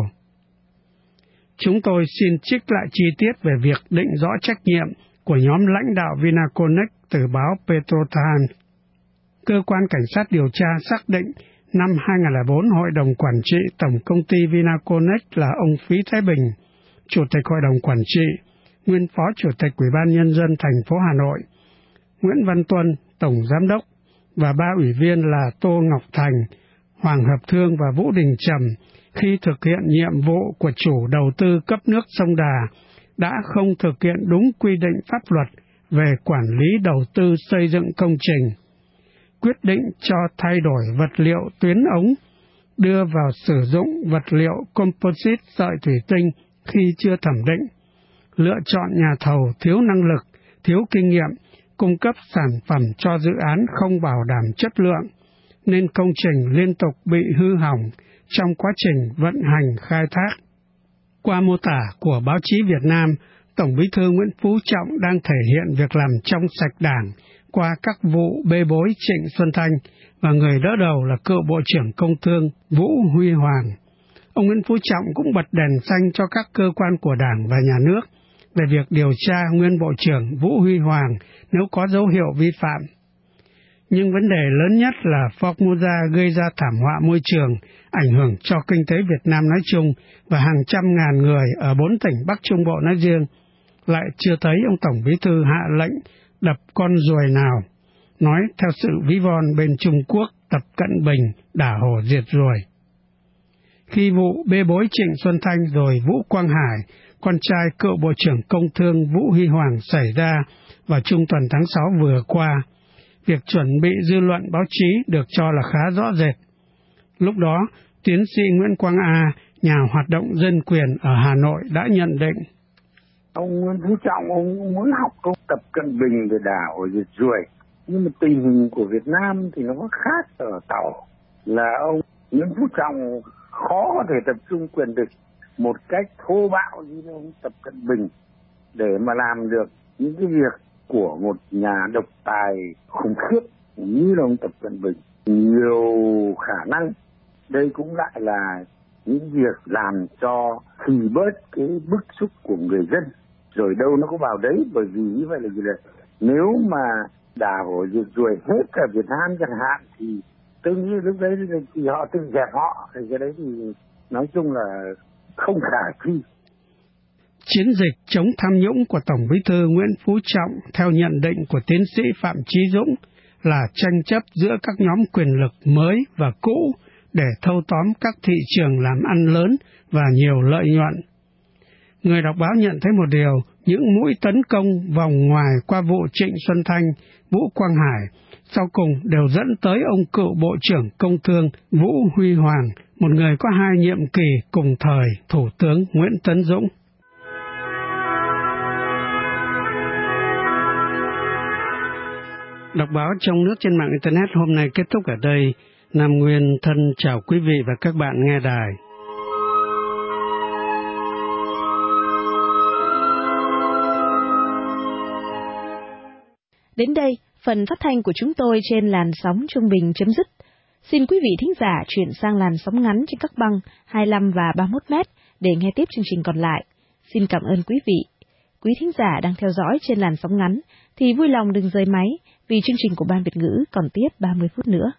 Chúng tôi xin trích lại chi tiết về việc định rõ trách nhiệm của nhóm lãnh đạo Vinaconex từ báo Petro Times. Cơ quan cảnh sát điều tra xác định năm hai không không bốn Hội đồng Quản trị Tổng Công ty Vinaconex là ông Phí Thái Bình, Chủ tịch Hội đồng Quản trị, nguyên Phó Chủ tịch Ủy ban Nhân dân thành phố Hà Nội, Nguyễn Văn Tuân, Tổng Giám đốc, và ba ủy viên là Tô Ngọc Thành, Hoàng Hợp Thương và Vũ Đình Trầm khi thực hiện nhiệm vụ của chủ đầu tư cấp nước sông Đà đã không thực hiện đúng quy định pháp luật về quản lý đầu tư xây dựng công trình, quyết định cho thay đổi vật liệu tuyến ống, đưa vào sử dụng vật liệu composite sợi thủy tinh khi chưa thẩm định, lựa chọn nhà thầu thiếu năng lực, thiếu kinh nghiệm, cung cấp sản phẩm cho dự án không bảo đảm chất lượng, nên công trình liên tục bị hư hỏng trong quá trình vận hành khai thác. Qua mô tả của báo chí Việt Nam, Tổng Bí thư Nguyễn Phú Trọng đang thể hiện việc làm trong sạch Đảng qua các vụ bê bối Trịnh Xuân Thanh và người đỡ đầu là cựu Bộ trưởng Công Thương Vũ Huy Hoàng. Ông Nguyễn Phú Trọng cũng bật đèn xanh cho các cơ quan của Đảng và Nhà nước về việc điều tra nguyên Bộ trưởng Vũ Huy Hoàng nếu có dấu hiệu vi phạm. Nhưng vấn đề lớn nhất là Formosa gây ra thảm họa môi trường, ảnh hưởng cho kinh tế Việt Nam nói chung và hàng trăm ngàn người ở bốn tỉnh Bắc Trung Bộ nói riêng, lại chưa thấy ông Tổng Bí thư hạ lệnh đập con ruồi nào, nói theo sự ví von bên Trung Quốc Tập Cận Bình đả hổ diệt ruồi. Khi vụ bê bối Trịnh Xuân Thanh rồi Vũ Quang Hải, con trai cựu Bộ trưởng Công Thương Vũ Huy Hoàng xảy ra vào trung tuần tháng sáu vừa qua, việc chuẩn bị dư luận báo chí được cho là khá rõ rệt. Lúc đó, tiến sĩ Nguyễn Quang A, nhà hoạt động dân quyền ở Hà Nội đã nhận định: Ông Nguyễn Phú Trọng ông muốn học công Tập Cận Bình để đả hổ diệt ruồi, nhưng mà tình hình của Việt Nam thì nó có khác ở Tàu, là ông Nguyễn Phú Trọng khó có thể tập trung quyền lực một cách thô bạo như ông Tập Cận Bình để mà làm được những cái việc của một nhà độc tài khủng khiếp như là ông Tập Cận Bình. Nhiều khả năng đây cũng lại là những việc làm cho thì bớt cái bức xúc của người dân, rồi đâu nó có vào đấy. Bởi vì như vậy là gì, là nếu mà đả hổ diệt ruồi hết cả Việt Nam chẳng hạn thì tôi nghĩ lúc đấy thì họ tự dẹp họ, thì cái đấy thì nói chung là không khả thi. Chiến dịch chống tham nhũng của Tổng Bí thư Nguyễn Phú Trọng theo nhận định của tiến sĩ Phạm Chí Dũng là tranh chấp giữa các nhóm quyền lực mới và cũ để thâu tóm các thị trường làm ăn lớn và nhiều lợi nhuận. Người đọc báo nhận thấy một điều, những mũi tấn công vòng ngoài qua vụ Trịnh Xuân Thanh, Vũ Quang Hải, sau cùng đều dẫn tới ông cựu Bộ trưởng Công Thương Vũ Huy Hoàng, một người có hai nhiệm kỳ cùng thời Thủ tướng Nguyễn Tấn Dũng. Đọc báo trong nước trên mạng Internet hôm nay kết thúc ở đây. Nam Nguyên thân chào quý vị và các bạn nghe đài. Đến đây, phần phát thanh của chúng tôi trên làn sóng trung bình chấm dứt. Xin quý vị thính giả chuyển sang làn sóng ngắn trên các băng hai mươi lăm và ba mươi mốt mét để nghe tiếp chương trình còn lại. Xin cảm ơn quý vị. Quý thính giả đang theo dõi trên làn sóng ngắn thì vui lòng đừng rời máy vì chương trình của Ban Việt ngữ còn tiếp ba mươi phút nữa.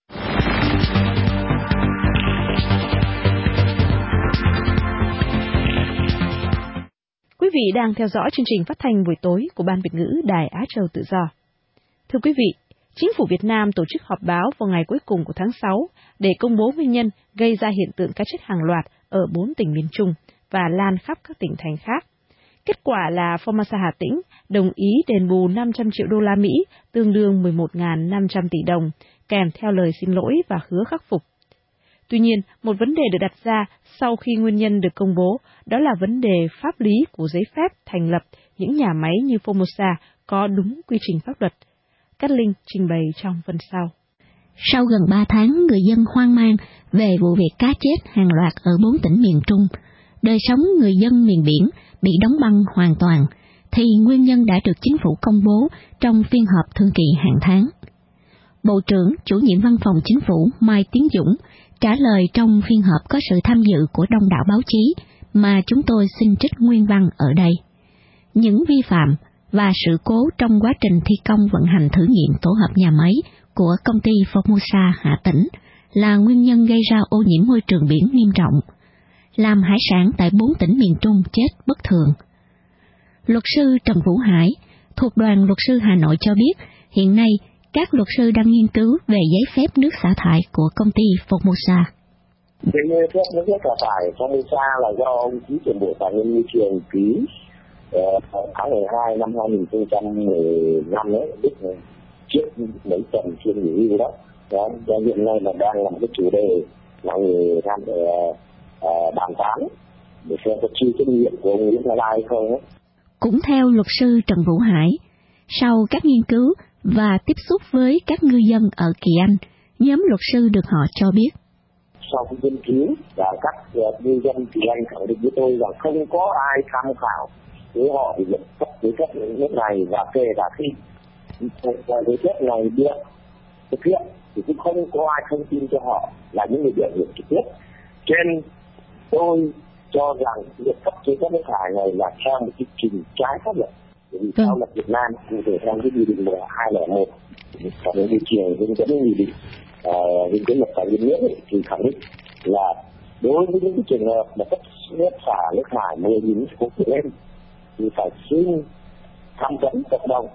Quý vị đang theo dõi chương trình phát thanh buổi tối của Ban Việt ngữ Đài Á Châu Tự Do. Thưa quý vị, Chính phủ Việt Nam tổ chức họp báo vào ngày cuối cùng của tháng sáu để công bố nguyên nhân gây ra hiện tượng cá chết hàng loạt ở bốn tỉnh miền Trung và lan khắp các tỉnh thành khác. Kết quả là Formosa Hà Tĩnh đồng ý đền bù năm trăm triệu đô la Mỹ, tương đương mười một nghìn năm trăm tỷ đồng, kèm theo lời xin lỗi và hứa khắc phục. Tuy nhiên, một vấn đề được đặt ra sau khi nguyên nhân được công bố, đó là vấn đề pháp lý của giấy phép thành lập những nhà máy như Formosa có đúng quy trình pháp luật. Cát Linh trình bày trong phần sau. Sau gần ba tháng người dân hoang mang về vụ việc cá chết hàng loạt ở bốn tỉnh miền Trung, đời sống người dân miền biển bị đóng băng hoàn toàn, thì nguyên nhân đã được chính phủ công bố trong phiên họp thường kỳ hàng tháng. Bộ trưởng chủ nhiệm văn phòng chính phủ Mai Tiến Dũng trả lời trong phiên họp có sự tham dự của đông đảo báo chí mà chúng tôi xin trích nguyên văn ở đây. Những vi phạm và sự cố trong quá trình thi công vận hành thử nghiệm tổ hợp nhà máy của công ty Formosa Hà Tĩnh là nguyên nhân gây ra ô nhiễm môi trường biển nghiêm trọng, làm hải sản tại bốn tỉnh miền Trung chết bất thường. Luật sư Trần Vũ Hải thuộc đoàn luật sư Hà Nội cho biết hiện nay các luật sư đang nghiên cứu về giấy phép nước xả thải của công ty Formosa. Giấy phép nước xả thải Formosa là do ông Thứ trưởng Bộ Tài nguyên Môi trường ký tháng mười hai năm hai nghìn không trăm mười lăm đấy, biết trước mấy tuần chuyên nghỉ đó. Đó, hiện nay là đang làm cái chủ đề mọi người tham để uh, đàm phán để xem có chịu trách nhiệm của ông Nguyễn Thái Lai hay không ấy. Cũng theo luật sư Trần Vũ Hải, sau các nghiên cứu và tiếp xúc với các ngư dân ở Kỳ Anh, nhóm luật sư được họ cho biết. Sau khi nghiên cứu và các uh, ngư dân Kỳ Anh khẳng định với tôi rằng không có ai tham khảo với họ thì nhận cấp giấy phép nước này, và kể cả khi giấy phép này được thực hiện thì cũng không có ai thông tin cho họ là những người biểu hiện trực tiếp. Cho nên tôi cho rằng việc cấp giấy phép nước thải này là theo một cái trình trái pháp luật. Vì theo luật Việt Nam, cụ thể theo cái nghị định hai không một và những điều chỉnh hướng dẫn nghị định hướng dẫn luật tài nguyên nước thì khẳng định là đối với những cái trường hợp mà cấp nước xả nước thải mười nghìn mét khối lên thì phải xin tham vấn cộng đồng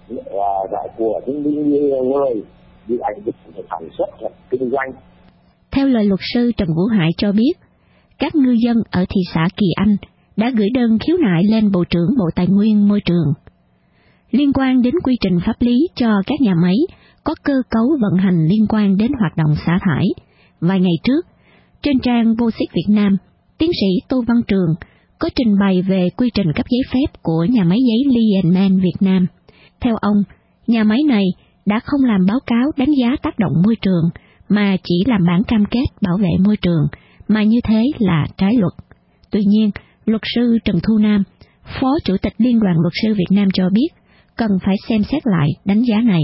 và của những người bị ảnh hưởng về sản xuất hoặc kinh doanh. Theo lời luật sư Trần Vũ Hải cho biết, các ngư dân ở thị xã Kỳ Anh đã gửi đơn khiếu nại lên Bộ trưởng Bộ Tài nguyên Môi trường liên quan đến quy trình pháp lý cho các nhà máy có cơ cấu vận hành liên quan đến hoạt động xả thải. Vài ngày trước, trên trang vô xít Việt Nam, tiến sĩ Tô Văn Trường có trình bày về quy trình cấp giấy phép của nhà máy giấy Lee and Man Việt Nam. Theo ông, nhà máy này đã không làm báo cáo đánh giá tác động môi trường, mà chỉ làm bản cam kết bảo vệ môi trường, mà như thế là trái luật. Tuy nhiên, luật sư Trần Thu Nam, Phó Chủ tịch Liên đoàn Luật sư Việt Nam cho biết, cần phải xem xét lại đánh giá này.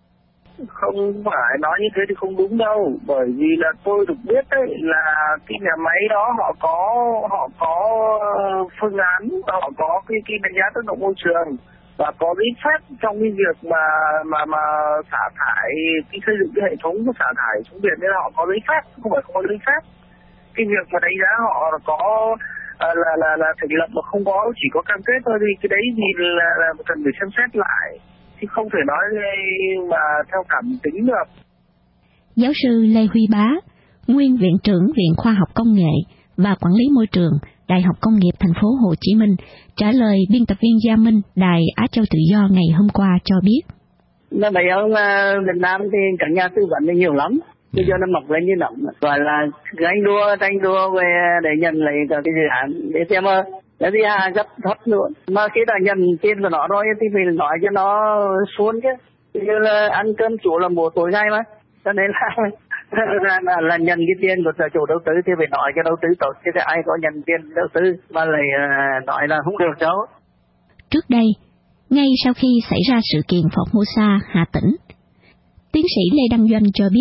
Không phải nói như thế thì không đúng đâu, bởi vì là tôi được biết đấy là cái nhà máy đó họ có họ có phương án, họ có cái cái đánh giá tác động môi trường và có giấy phép trong cái việc mà mà mà xả thải, cái xây dựng cái hệ thống xả thải xuống biển nên họ có giấy phép, không phải không có giấy phép. Cái việc mà đánh giá họ có là là là thành lập mà không có, chỉ có cam kết thôi, thì cái đấy thì là, là cần phải xem xét lại, chứ không thể nói mà theo cảm tính được. Giáo sư Lê Huy Bá, nguyên viện trưởng Viện Khoa học Công nghệ và Quản lý Môi trường, Đại học Công nghiệp Thành phố Hồ Chí Minh, trả lời biên tập viên Gia Minh, Đài Á Châu Tự Do ngày hôm qua cho biết. Nó mấy ông Việt Nam thì các nhà tư vấn thì nhiều lắm, bây giờ nó mọc lên như nấm, gọi là ganh đua, tranh đua về để nhận lấy cái dự án để xem cái gì à rất thấp nữa. Mà khi đã nhận tiền của nó rồi thì mình nói cho nó xuống chứ. Như là ăn cơm chủ là một tối ngày mà, cho nên là là, là, là nhận cái tiền của chủ đầu tư thì phải nói cho đầu tư tốt, chứ ai có nhận tiền đầu tư mà lại uh, nói là không được đâu. Trước đây, ngay sau khi xảy ra sự kiện Formosa Hà Tĩnh, tiến sĩ Lê Đăng Doanh cho biết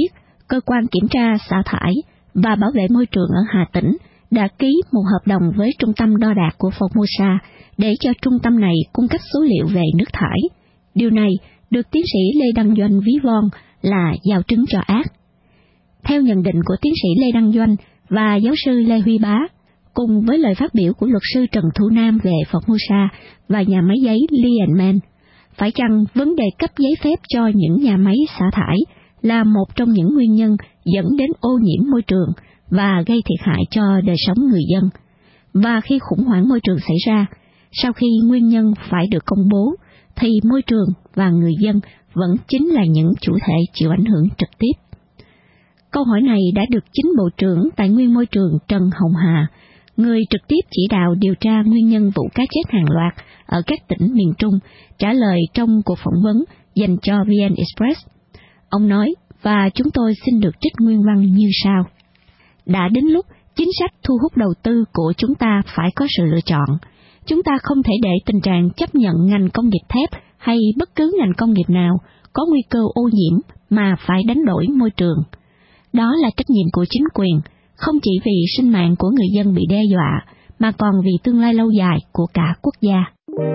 Cơ quan kiểm tra xả thải và bảo vệ môi trường ở Hà Tĩnh đã ký một hợp đồng với trung tâm đo đạc của Formosa để cho trung tâm này cung cấp số liệu về nước thải. Điều này được tiến sĩ Lê Đăng Doanh ví von là giao trứng cho ác. Theo nhận định của tiến sĩ Lê Đăng Doanh và giáo sư Lê Huy Bá, cùng với lời phát biểu của luật sư Trần Thủ Nam về Formosa và nhà máy giấy Lienman, phải chăng vấn đề cấp giấy phép cho những nhà máy xả thải là một trong những nguyên nhân dẫn đến ô nhiễm môi trường và gây thiệt hại cho đời sống người dân? Và khi khủng hoảng môi trường xảy ra, sau khi nguyên nhân phải được công bố, thì môi trường và người dân vẫn chính là những chủ thể chịu ảnh hưởng trực tiếp. Câu hỏi này đã được chính Bộ trưởng Tài nguyên Môi trường Trần Hồng Hà, người trực tiếp chỉ đạo điều tra nguyên nhân vụ cá chết hàng loạt ở các tỉnh miền Trung, trả lời trong cuộc phỏng vấn dành cho vê en Express. Ông nói, và chúng tôi xin được trích nguyên văn như sau. Đã đến lúc chính sách thu hút đầu tư của chúng ta phải có sự lựa chọn. Chúng ta không thể để tình trạng chấp nhận ngành công nghiệp thép hay bất cứ ngành công nghiệp nào có nguy cơ ô nhiễm mà phải đánh đổi môi trường. Đó là trách nhiệm của chính quyền, không chỉ vì sinh mạng của người dân bị đe dọa, mà còn vì tương lai lâu dài của cả quốc gia.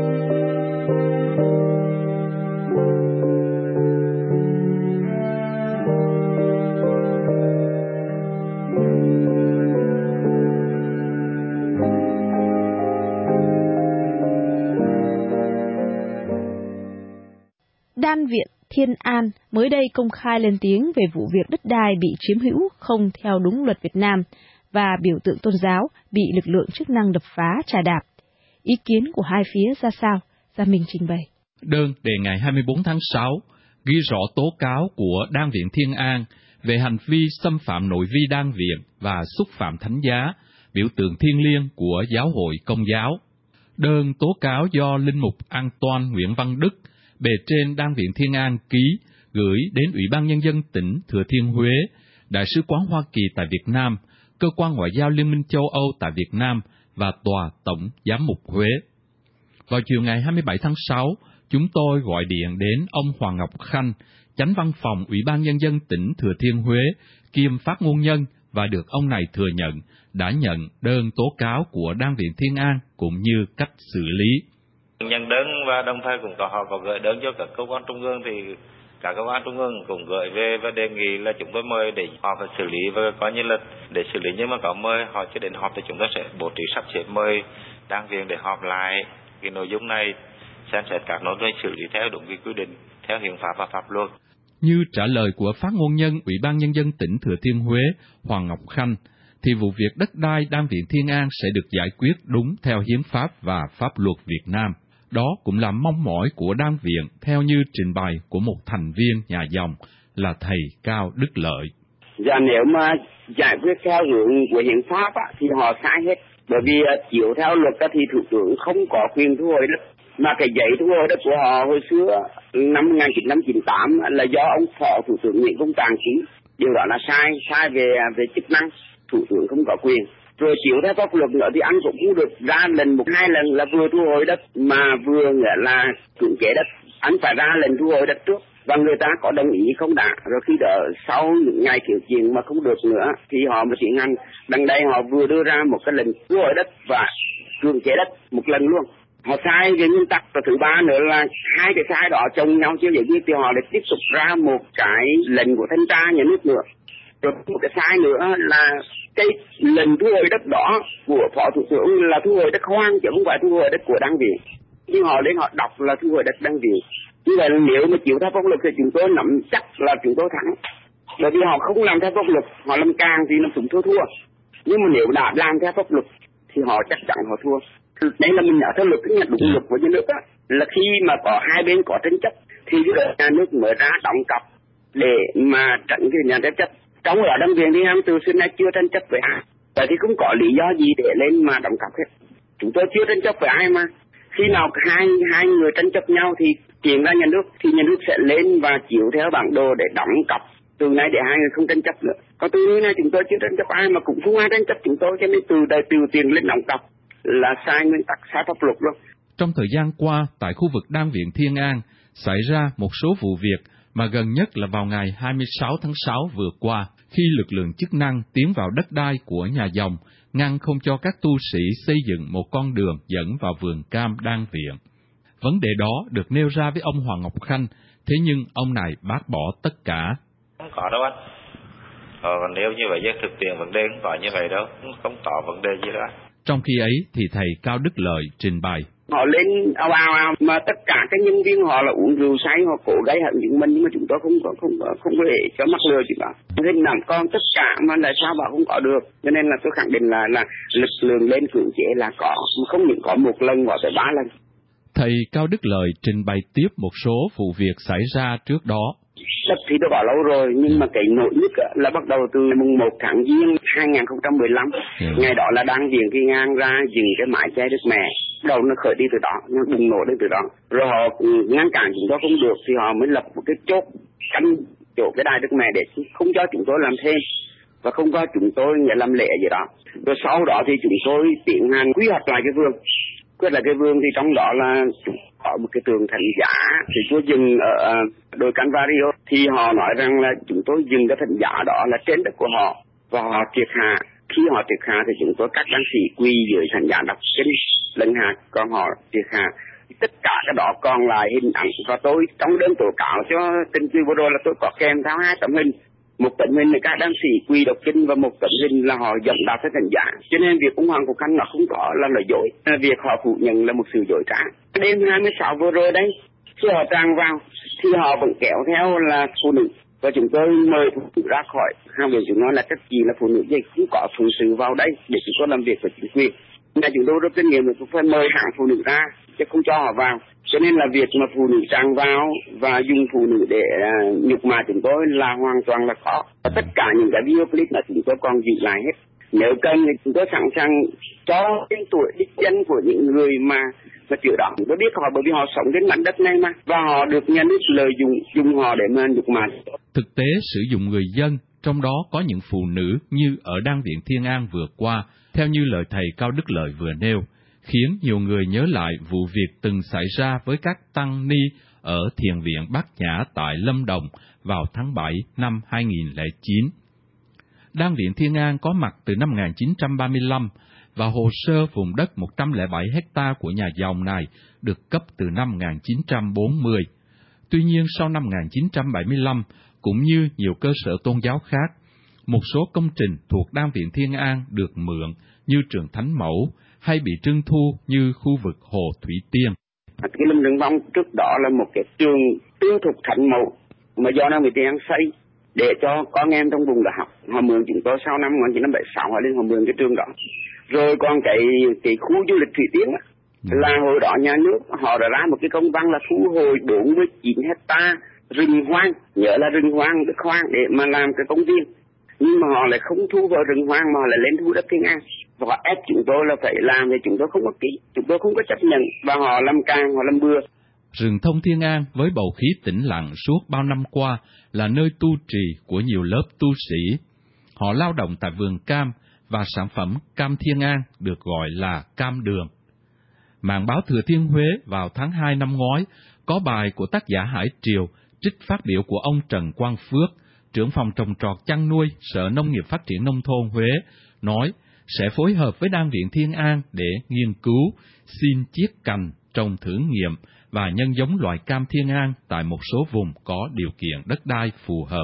Đan viện Thiên An mới đây công khai lên tiếng về vụ việc đất đai bị chiếm hữu không theo đúng luật Việt Nam và biểu tượng tôn giáo bị lực lượng chức năng đập phá trà đạp. Ý kiến của hai phía ra sao? Gia Minh trình bày. Đơn đề ngày hai mươi tư tháng sáu ghi rõ tố cáo của Đan viện Thiên An về hành vi xâm phạm nội vi đan viện và xúc phạm thánh giá, biểu tượng thiêng liêng của giáo hội Công giáo. Đơn tố cáo do Linh mục Antoine Nguyễn Văn Đức, bề trên Đan viện Thiên An ký gửi đến Ủy ban Nhân dân tỉnh Thừa Thiên Huế, Đại sứ quán Hoa Kỳ tại Việt Nam, Cơ quan Ngoại giao Liên minh châu Âu tại Việt Nam và Tòa Tổng Giám mục Huế. Vào chiều ngày hai mươi bảy tháng sáu, chúng tôi gọi điện đến ông Hoàng Ngọc Khanh, Chánh văn phòng Ủy ban Nhân dân tỉnh Thừa Thiên Huế, kiêm phát ngôn nhân, và được ông này thừa nhận đã nhận đơn tố cáo của Đan viện Thiên An cũng như cách xử lý. Nhận đơn và đồng thời cũng có họ có gửi đơn cho các cơ quan trung ương, thì các cơ quan trung ương cũng gửi về và đề nghị là chúng tôi mời để họp và xử lý, và coi như là để xử lý, nhưng mà có mời họ chưa đến họp thì chúng tôi sẽ bố trí sắp xếp mời Đan viện để họp lại cái nội dung này, xem xét các nội dung xử lý theo đúng cái quy định theo hiến pháp và pháp luật. Như trả lời của phát ngôn nhân Ủy ban Nhân dân tỉnh Thừa Thiên Huế Hoàng Ngọc Khanh, thì vụ việc đất đai Đan viện Thiên An sẽ được giải quyết đúng theo hiến pháp và pháp luật Việt Nam. Đó cũng là mong mỏi của Đan viện, theo như trình bày của một thành viên nhà dòng là thầy Cao Đức Lợi. Dạ, nếu mà giải quyết theo hướng của hiến pháp á, thì họ sai hết. Bởi vì chiếu theo luật á, thì thủ tướng không có quyền thu hồi đất. Mà cái giấy thu hồi đất của họ hồi xưa năm một nghìn chín trăm chín mươi tám là do ông Phó Thủ tướng Nguyễn Công Tràng ký. Điều đó là sai, sai về về chức năng. Thủ tướng không có quyền. Rồi chiếu theo pháp luật nữa thì anh cũng không được ra lần một hai lần là vừa thu hồi đất mà vừa nghĩa là cưỡng chế đất. Anh phải ra lần thu hồi đất trước và người ta có đồng ý không đã. Rồi khi đó sau những ngày khiếu kiện mà không được nữa thì họ mới tiến hành. Đằng đây họ vừa đưa ra một cái lệnh thu hồi đất và cưỡng chế đất một lần luôn. Họ sai về nguyên tắc. Và thứ ba nữa là hai cái sai đó chồng nhau chưa giải quyết thì họ lại tiếp tục ra một cái lệnh của thanh tra nhà nước nữa. Rồi một cái sai nữa là cái lệnh thu hồi đất đó của Phó Thủ tướng là thu hồi đất hoang chứ không phải thu hồi đất của Đan viện. Nhưng họ đến họ đọc là thu hồi đất Đan viện. Như vậy nếu mà chịu theo pháp luật thì chúng tôi nắm chắc là chúng tôi thắng. Bởi vì họ không làm theo pháp luật, họ làm càng thì nó cũng thua thua. Nhưng mà nếu đã làm theo pháp luật thì họ chắc chắn họ thua. Đây là mình nói theo luật, cái đúng luật của nhà nước á, là khi mà có hai bên có tranh chấp thì nhà nước mới ra đóng cọc để mà tránh cái nhà tranh chấp. Trong ở Đan viện thì em từ xưa nay chưa tranh chấp với ai, vậy thì không có lý do gì để lên mà đóng cọc hết. Chúng tôi chưa tranh chấp với ai mà. Khi nào hai hai người tranh chấp nhau thì tiền ra nhà nước thì nhà nước sẽ lên và chiếu theo bản đồ để đóng cọc từ nay để hai người không tranh chấp nữa. Còn từ nay chúng tôi chưa tranh chấp ai mà cũng không ai tranh chấp chúng tôi, cho nên từ đây từ tiền lên đóng cọc là sai nguyên tắc, sai pháp luật luôn. Trong thời gian qua, tại khu vực Đan viện Thiên An xảy ra một số vụ việc mà gần nhất là vào ngày hai mươi sáu tháng sáu vừa qua, khi lực lượng chức năng tiến vào đất đai của nhà Dòng, ngăn không cho các tu sĩ xây dựng một con đường dẫn vào vườn cam Đan Viện. Vấn đề đó được nêu ra với ông Hoàng Ngọc Khanh, thế nhưng ông này bác bỏ tất cả. Không có đâu anh. Ờ, còn nếu như vậy, thực tiễn vấn đề không có như vậy đâu, không, không có vấn đề gì đó. Trong khi ấy thì thầy Cao Đức Lợi trình bày. Họ lên ao ao ao mà tất cả các nhân viên họ là uống rượu say, họ cố gây hận chúng mình, nhưng mà chúng tôi không có không có không có để cho mắc lừa chúng ta. Hình ảnh con tất cả mà tại sao bảo không có được, cho nên là tôi khẳng định là là lực lượng lên cưỡng chế là có, mà không những có một lần, họ tới ba lần. Thầy Cao Đức Lợi trình bày tiếp một số vụ việc xảy ra trước đó. Đất thì đã bỏ lâu rồi, nhưng mà cái nổi nhất là bắt đầu từ mùng một tháng Giêng hai nghìn không trăm mười lăm. Ừ. Ngày đó là đang Viện Thiên An ra dừng cái mái che Đức Mẹ. Đầu nó khởi đi từ đó, nó bùng nổ đến từ đó. Rồi họ ngăn cản chúng tôi không được thì họ mới lập một cái chốt canh chỗ cái đài Đức Mẹ để không cho chúng tôi làm thêm và không cho chúng tôi nghĩa làm lễ gì đó. Rồi sau đó thì chúng tôi tiến hành quy hoạch lại cái vườn. Quyết là cái vườn thì trong đó là có một cái tường thành giả thì tôi dừng ở đồi Calvario, thì họ nói rằng là chúng tôi dừng cái thành giả đó là trên đất của họ và họ triệt hạ. Khi họ triệt hạ thì chúng tôi các đăng sĩ quy dưới thành giả đọc kinh lân hạ, còn họ triệt hạ. Tất cả cái đó còn lại hình ảnh, và tôi trong đơn tố cáo cho tình quy vừa rồi là tôi có kèm theo hai tấm hình. Một tấm hình là các đăng sĩ quy đọc kinh và một tấm hình là họ dẫn đọc cái thành giả. Cho nên việc ông Hoàng Ngọc Khanh nó không có là lời dối, việc họ phủ nhận là một sự dối trá. Đêm hai mươi sáu vừa rồi đấy, khi họ tràn vào thì họ vẫn kéo theo là phụ nữ, và chúng tôi mời phụ nữ ra khỏi hai viện. Chúng nói là chắc gì là phụ nữ gì cũng có phụ sự vào đây để chúng tôi làm việc với chính quyền. Nhà chúng tôi rất kinh nghiệm là chúng phải mời hạng phụ nữ ra chứ không cho họ vào. Cho nên là việc mà phụ nữ tràn vào và dùng phụ nữ để uh, nhục mạ chúng tôi là hoàn toàn là có. Và tất cả những cái video clip là chúng tôi còn giữ lại hết. Nếu cần thì chúng tôi sẵn sàng cho tên tuổi đích danh của những người mà mà chữa đó. Chúng tôi biết họ bởi vì họ sống trên mảnh đất này mà, và họ được nhà nước lợi dụng dùng họ để mà nhục mạ. Thực tế sử dụng người dân, trong đó có những phụ nữ như ở Đan Viện Thiên An vừa qua, theo như lời thầy Cao Đức Lợi vừa nêu, khiến nhiều người nhớ lại vụ việc từng xảy ra với các tăng ni ở Thiền viện Bát Nhã tại Lâm Đồng vào tháng bảy năm hai nghìn không trăm lẻ chín. Đan Viện Thiên An có mặt từ năm một nghìn chín trăm ba mươi lăm và hồ sơ vùng đất một trăm lẻ bảy hecta của nhà Dòng này được cấp từ năm một nghìn chín trăm bốn mươi. Tuy nhiên sau năm một nghìn chín trăm bảy mươi lăm, cũng như nhiều cơ sở tôn giáo khác, một số công trình thuộc Đan Viện Thiên An được mượn như trường Thánh Mẫu hay bị trưng thu như khu vực Hồ Thủy Tiên. Cái Lâm Rừng Vong trước đó là một cái trường tư thục Thánh Mẫu mà do Đan Viện Thiên An xây để cho con em trong vùng đại học. Họ mượn chúng tôi sau năm một nghìn chín trăm bảy mươi sáu họ lên họ mượn cái trường đó. Rồi còn cái cái khu du lịch Thủy Tiên á, ừ. là hồi đó nhà nước họ đã ra một cái công văn là thu hồi bốn mươi chín hecta rừng hoang, nhớ là rừng hoang được hoang để mà làm cái công viên. Nhưng mà họ lại không thu vào rừng hoang mà họ lại lên thu đất Thiên An. Và họ ép chúng tôi là phải làm thì chúng tôi không có ký, chúng tôi không có chấp nhận, và họ làm càng, họ làm bừa. Rừng thông Thiên An với bầu khí tĩnh lặng suốt bao năm qua là nơi tu trì của nhiều lớp tu sĩ. Họ lao động tại vườn cam và sản phẩm cam Thiên An được gọi là cam đường. Mạng báo Thừa Thiên Huế vào tháng hai năm ngoái có bài của tác giả Hải Triều trích phát biểu của ông Trần Quang Phước, trưởng phòng trồng trọt chăn nuôi Sở Nông nghiệp Phát triển Nông thôn Huế, nói sẽ phối hợp với Đan Viện Thiên An để nghiên cứu, xin chiết cành, trồng thử nghiệm và nhân giống loại cam Thiên An tại một số vùng có điều kiện đất đai phù hợp.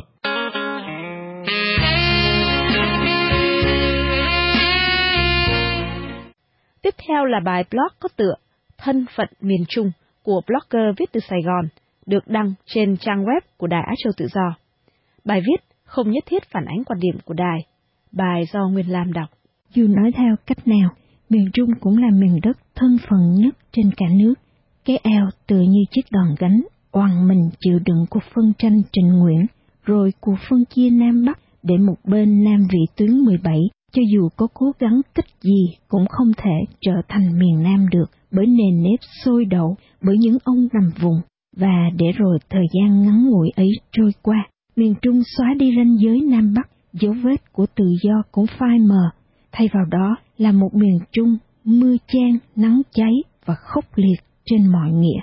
Tiếp theo là bài blog có tựa Thân phận miền Trung của blogger viết từ Sài Gòn, được đăng trên trang web của Đài Á Châu Tự Do. Bài viết không nhất thiết phản ánh quan điểm của đài. Bài do Nguyên Lam đọc. Dù nói theo cách nào, miền Trung cũng là miền đất thân phận nhất trên cả nước. Cái eo tựa như chiếc đòn gánh, oằn mình chịu đựng cuộc phân tranh Trịnh Nguyễn, rồi cuộc phân chia Nam Bắc để một bên Nam vị tuyến mười bảy, cho dù có cố gắng cách gì cũng không thể trở thành miền Nam được bởi nền nếp sôi đậu bởi những ông nằm vùng. Và để rồi thời gian ngắn ngủi ấy trôi qua, miền Trung xóa đi ranh giới Nam Bắc, dấu vết của tự do cũng phai mờ, thay vào đó là một miền Trung mưa chan, nắng cháy và khốc liệt trên mọi nghĩa.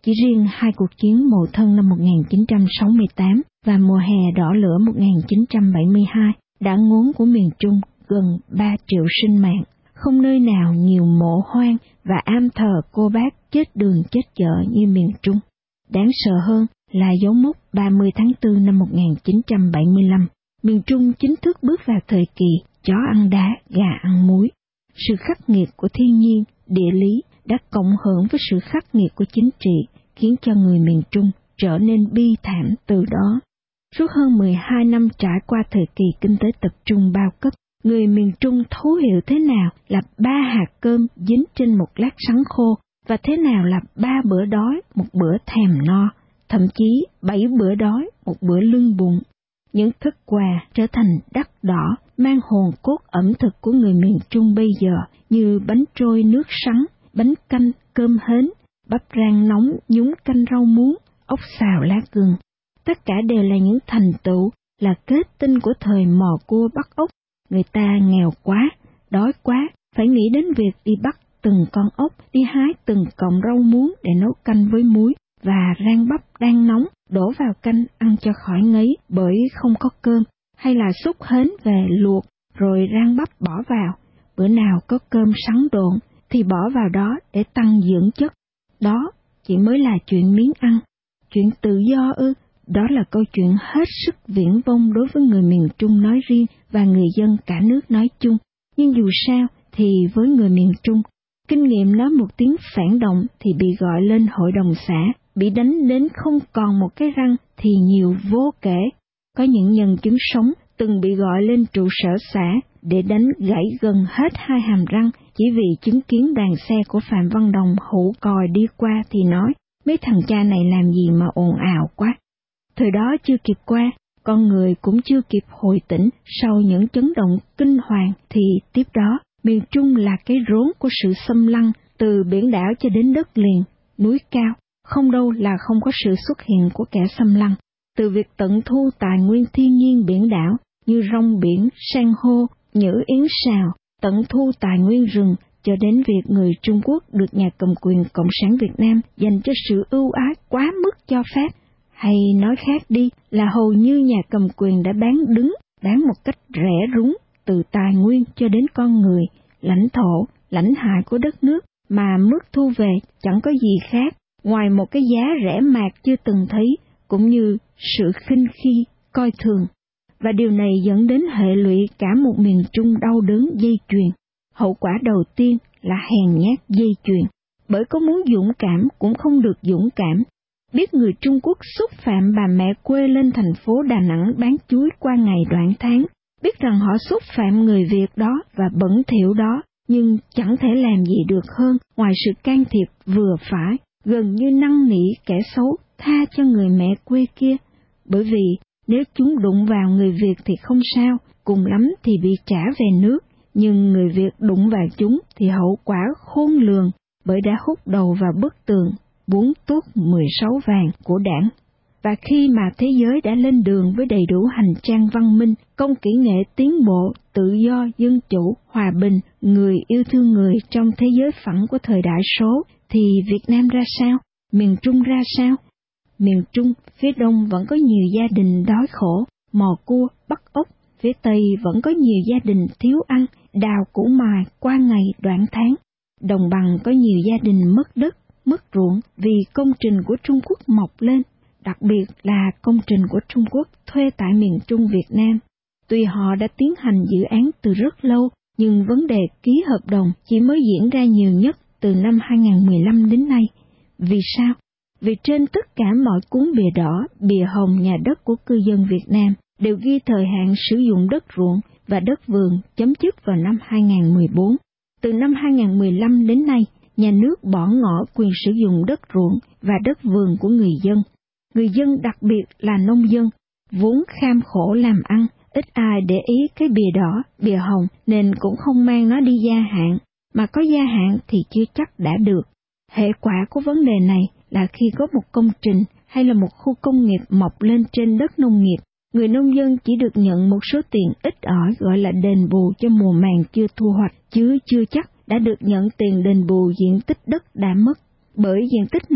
Chỉ riêng hai cuộc chiến Mậu Thân năm một nghìn chín trăm sáu mươi tám và mùa hè đỏ lửa một nghìn chín trăm bảy mươi hai đã ngốn của miền Trung gần ba triệu sinh mạng, không nơi nào nhiều mộ hoang và am thờ cô bác chết đường chết chợ như miền Trung. Đáng sợ hơn là dấu mốc ba mươi tháng tư năm một nghìn chín trăm bảy mươi lăm, miền Trung chính thức bước vào thời kỳ chó ăn đá, gà ăn muối. Sự khắc nghiệt của thiên nhiên, địa lý đã cộng hưởng với sự khắc nghiệt của chính trị, khiến cho người miền Trung trở nên bi thảm từ đó. Suốt hơn mười hai năm trải qua thời kỳ kinh tế tập trung bao cấp, người miền Trung thấu hiểu thế nào là ba hạt cơm dính trên một lát sắn khô và thế nào là ba bữa đói, một bữa thèm no, thậm chí bảy bữa đói, một bữa lưng bụng. Những thức quà trở thành đắt đỏ, mang hồn cốt ẩm thực của người miền Trung bây giờ như bánh trôi nước sắn, bánh canh cơm hến, bắp rang nóng nhúng canh rau muống, ốc xào lá gừng. Tất cả đều là những thành tựu, là kết tinh của thời mò cua bắt ốc. Người ta nghèo quá, đói quá, phải nghĩ đến việc đi bắt từng con ốc, đi hái từng cọng rau muống để nấu canh với muối, và rang bắp đang nóng, đổ vào canh ăn cho khỏi ngấy bởi không có cơm, hay là xúc hến về luộc rồi rang bắp bỏ vào. Bữa nào có cơm sắn độn thì bỏ vào đó để tăng dưỡng chất. Đó chỉ mới là chuyện miếng ăn. Chuyện tự do ư? Đó là câu chuyện hết sức viển vông đối với người miền Trung nói riêng và người dân cả nước nói chung. Nhưng dù sao thì với người miền Trung, kinh nghiệm nói một tiếng phản động thì bị gọi lên hội đồng xã, bị đánh đến không còn một cái răng thì nhiều vô kể. Có những nhân chứng sống từng bị gọi lên trụ sở xã để đánh gãy gần hết hai hàm răng chỉ vì chứng kiến đoàn xe của Phạm Văn Đồng hủ còi đi qua thì nói, mấy thằng cha này làm gì mà ồn ào quá. Thời đó chưa kịp qua, con người cũng chưa kịp hồi tỉnh sau những chấn động kinh hoàng thì tiếp đó, miền Trung là cái rốn của sự xâm lăng từ biển đảo cho đến đất liền, núi cao, không đâu là không có sự xuất hiện của kẻ xâm lăng. Từ việc tận thu tài nguyên thiên nhiên biển đảo như rong biển, san hô, nhữ yến sào, tận thu tài nguyên rừng, cho đến việc người Trung Quốc được nhà cầm quyền Cộng sản Việt Nam dành cho sự ưu ái quá mức cho phép. Hay nói khác đi là hầu như nhà cầm quyền đã bán đứng, bán một cách rẻ rúng từ tài nguyên cho đến con người, lãnh thổ, lãnh hải của đất nước, mà mức thu về chẳng có gì khác ngoài một cái giá rẻ mạt chưa từng thấy, cũng như sự khinh khi, coi thường. Và điều này dẫn đến hệ lụy cả một miền Trung đau đớn dây chuyền. Hậu quả đầu tiên là hèn nhát dây chuyền, bởi có muốn dũng cảm cũng không được dũng cảm. Biết người Trung Quốc xúc phạm bà mẹ quê lên thành phố Đà Nẵng bán chuối qua ngày đoạn tháng, biết rằng họ xúc phạm người Việt đó và bẩn thỉu đó, nhưng chẳng thể làm gì được hơn ngoài sự can thiệp vừa phải, gần như năn nỉ kẻ xấu tha cho người mẹ quê kia. Bởi vì nếu chúng đụng vào người Việt thì không sao, cùng lắm thì bị trả về nước, nhưng người Việt đụng vào chúng thì hậu quả khôn lường, bởi đã hút đầu vào bức tường bốn tốt mười sáu vàng của đảng. Và khi mà thế giới đã lên đường với đầy đủ hành trang văn minh, công kỹ nghệ tiến bộ, tự do, dân chủ, hòa bình, người yêu thương người trong thế giới phẳng của thời đại số, thì Việt Nam ra sao? Miền Trung ra sao? Miền Trung, phía đông vẫn có nhiều gia đình đói khổ, mò cua, bắt ốc. Phía tây vẫn có nhiều gia đình thiếu ăn, đào củ mài qua ngày đoạn tháng. Đồng bằng có nhiều gia đình mất đất, mất ruộng vì công trình của Trung Quốc mọc lên, đặc biệt là công trình của Trung Quốc thuê tại miền Trung Việt Nam. Tuy họ đã tiến hành dự án từ rất lâu, nhưng vấn đề ký hợp đồng chỉ mới diễn ra nhiều nhất từ năm hai nghìn không trăm mười lăm đến nay. Vì sao? Vì trên tất cả mọi cuốn bìa đỏ, bìa hồng nhà đất của cư dân Việt Nam đều ghi thời hạn sử dụng đất ruộng và đất vườn chấm dứt vào năm hai nghìn không trăm mười bốn. Từ năm hai nghìn không trăm mười lăm đến nay, nhà nước bỏ ngỏ quyền sử dụng đất ruộng và đất vườn của người dân. Người dân đặc biệt là nông dân, vốn kham khổ làm ăn, ít ai để ý cái bìa đỏ, bìa hồng nên cũng không mang nó đi gia hạn, mà có gia hạn thì chưa chắc đã được. Hệ quả của vấn đề này là khi có một công trình hay là một khu công nghiệp mọc lên trên đất nông nghiệp, người nông dân chỉ được nhận một số tiền ít ỏi gọi là đền bù cho mùa màng chưa thu hoạch, chứ chưa chắc đã được nhận tiền đền bù diện tích đất đã mất. Bởi diện tích này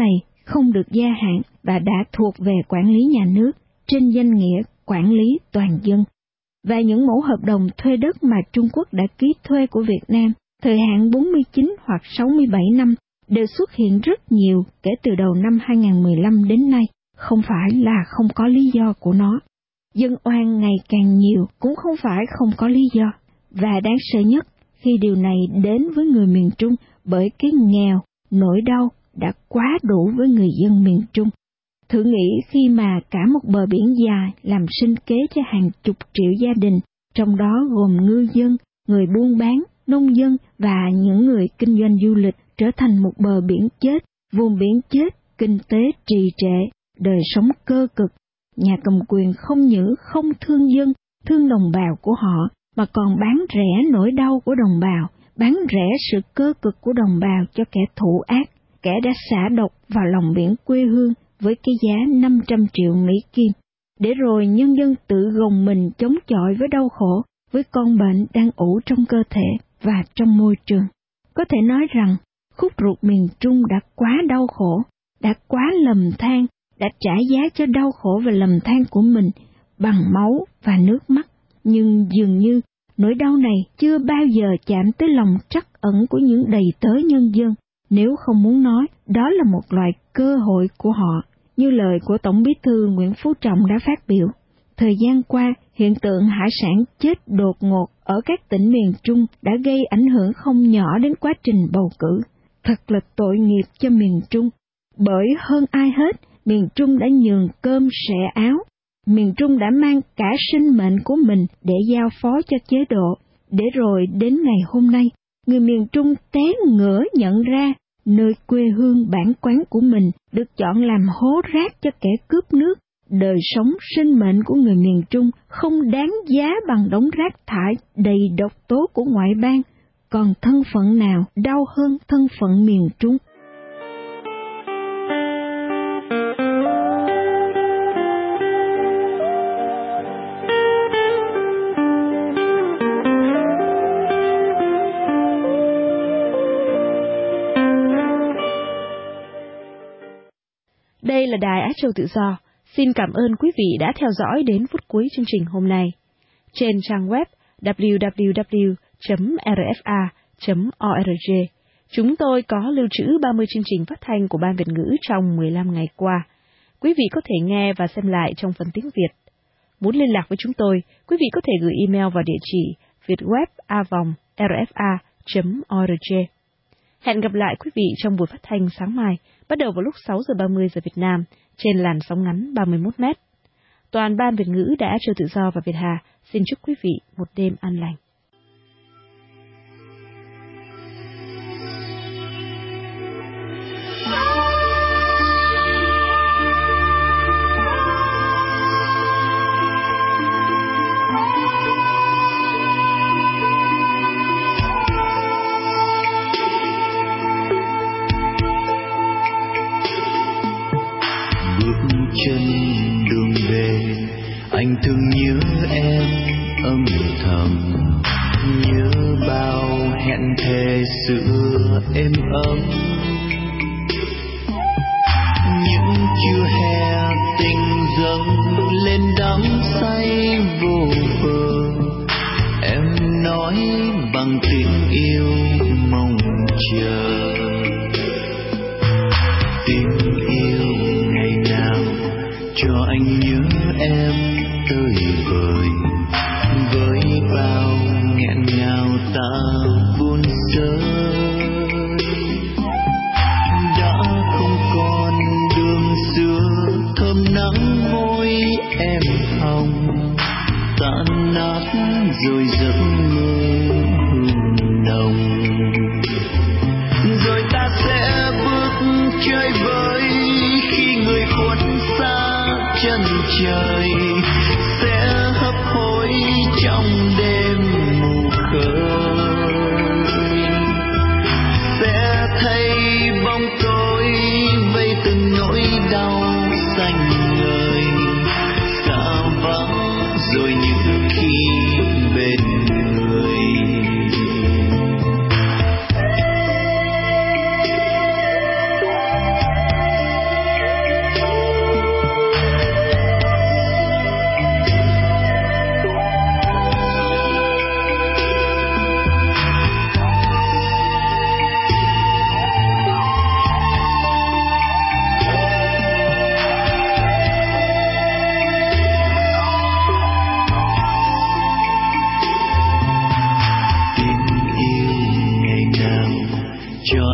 không được gia hạn và đã thuộc về quản lý nhà nước trên danh nghĩa quản lý toàn dân. Và những mẫu hợp đồng thuê đất mà Trung Quốc đã ký thuê của Việt Nam, thời hạn bốn mươi chín hoặc sáu mươi bảy năm, đều xuất hiện rất nhiều kể từ đầu năm hai không một lăm đến nay, không phải là không có lý do của nó. Dân oan ngày càng nhiều cũng không phải không có lý do. Và đáng sợ nhất khi điều này đến với người miền Trung bởi cái nghèo, nỗi đau đã quá đủ với người dân miền Trung. Thử nghĩ khi mà cả một bờ biển dài làm sinh kế cho hàng chục triệu gia đình, trong đó gồm ngư dân, người buôn bán, nông dân và những người kinh doanh du lịch trở thành một bờ biển chết, vùng biển chết, kinh tế trì trệ, đời sống cơ cực. Nhà cầm quyền không những không thương dân, thương đồng bào của họ, mà còn bán rẻ nỗi đau của đồng bào, bán rẻ sự cơ cực của đồng bào cho kẻ thủ ác, kẻ đã xả độc vào lòng biển quê hương với cái giá năm trăm triệu Mỹ Kim, để rồi nhân dân tự gồng mình chống chọi với đau khổ, với con bệnh đang ủ trong cơ thể và trong môi trường. Có thể nói rằng, khúc ruột miền Trung đã quá đau khổ, đã quá lầm than, đã trả giá cho đau khổ và lầm than của mình bằng máu và nước mắt. Nhưng dường như nỗi đau này chưa bao giờ chạm tới lòng trắc ẩn của những đầy tớ nhân dân, nếu không muốn nói đó là một loại cơ hội của họ. Như lời của Tổng Bí thư Nguyễn Phú Trọng đã phát biểu, thời gian qua, hiện tượng hải sản chết đột ngột ở các tỉnh miền Trung đã gây ảnh hưởng không nhỏ đến quá trình bầu cử. Thật là tội nghiệp cho miền Trung, bởi hơn ai hết, miền Trung đã nhường cơm sẻ áo. Miền Trung đã mang cả sinh mệnh của mình để giao phó cho chế độ, để rồi đến ngày hôm nay, người miền Trung té ngửa nhận ra nơi quê hương bản quán của mình được chọn làm hố rác cho kẻ cướp nước. Đời sống sinh mệnh của người miền Trung không đáng giá bằng đống rác thải đầy độc tố của ngoại bang. Còn thân phận nào đau hơn thân phận miền Trung? Đây là Đài Á Châu Tự Do. Xin cảm ơn quý vị đã theo dõi đến phút cuối chương trình hôm nay. Trên trang web w w w chấm r f a chấm org, chúng tôi có lưu trữ ba mươi chương trình phát thanh của Ban Việt ngữ trong mười lăm ngày qua. Quý vị có thể nghe và xem lại trong phần tiếng Việt. Muốn liên lạc với chúng tôi, quý vị có thể gửi email vào địa chỉ vietweb a vòng r f a chấm org. Hẹn gặp lại quý vị trong buổi phát thanh sáng mai, bắt đầu vào lúc sáu giờ ba mươi giờ Việt Nam, trên làn sóng ngắn ba mươi mốt mét. Toàn Ban Việt ngữ Đài Á Châu Tự Do và Việt Hà xin chúc quý vị một đêm an lành. Chân đường về, anh thương nhớ em âm thầm, nhớ bao hẹn thề xưa êm ấm, những chiều hè tình dâng lên đắm say vô bờ. Em nói bằng tiếng yêu mong chờ, tình yêu ngày nào cho anh nhớ em tơi vời, với bao nghẹn ngào ta buồn rơi. Đã không còn đường xưa thơm nắng môi em hồng, tan nát rồi giấc mơ hương nồng. Rồi ta sẽ bước chơi vơi khi người khuất xa chân trời, sẽ hấp hối trong đêm mù khơi, sẽ thấy bóng tối vây từng nỗi đau xanh ngời, xa vắng rồi những khi bên người.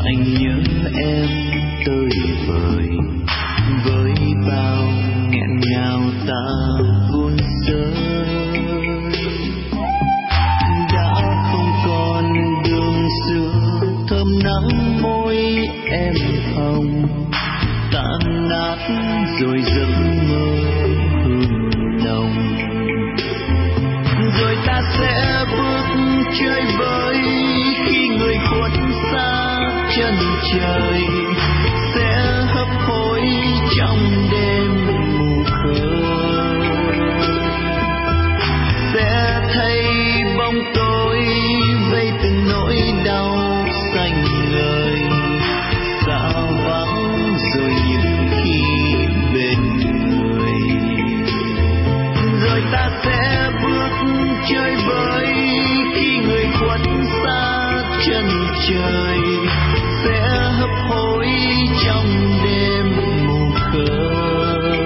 anh nhớ em tơi vời, với bao nghẹn ngào ta buồn rơi. Đã không còn đường xưa thơm nắng môi em hồng, tan nát rồi giấc mơ hương nồng. Rồi ta sẽ bước chơi vơi khi người khuất xa chân trời, sẽ hấp hối trong đêm mù khơi, sẽ thấy bóng tối vây từng nỗi đau xanh ngời, sao vắng rồi những khi bên người. Rồi ta sẽ bước chơi vơi khi người khuất xa chân trời, sẽ hấp hối trong đêm mù khơi,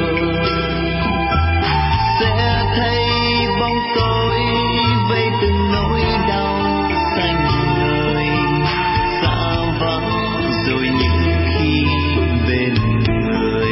sẽ thấy bóng tối vây từng nỗi đau xanh ngời, sao vắng rồi những khi bên người.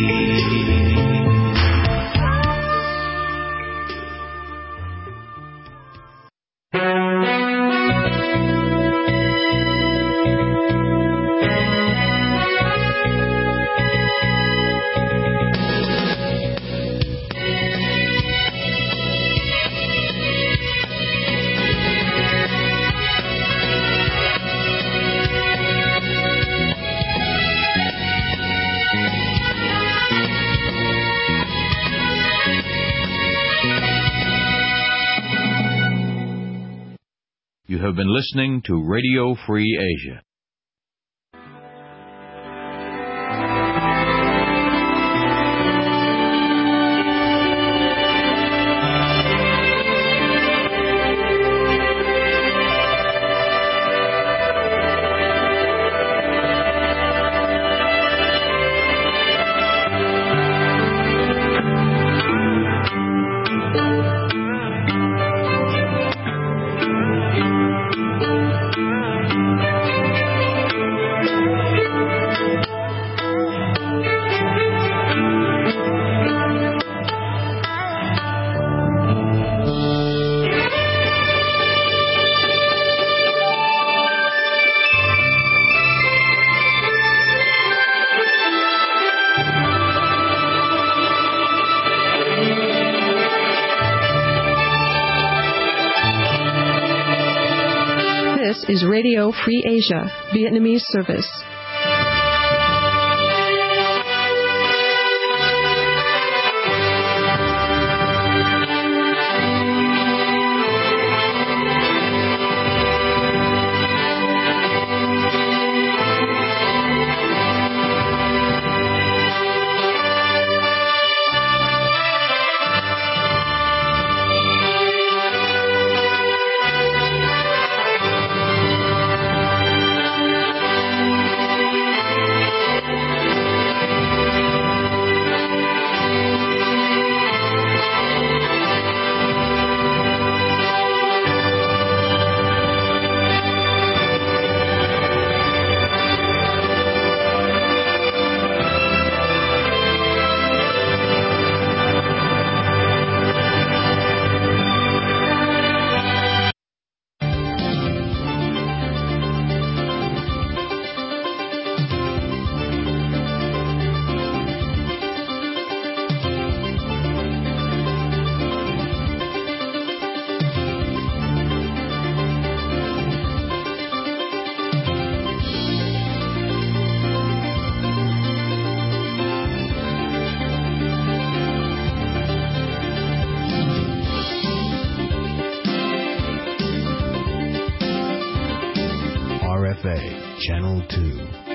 You have been listening to Radio Free Asia. This is Radio Free Asia, Vietnamese service. R F A Channel two.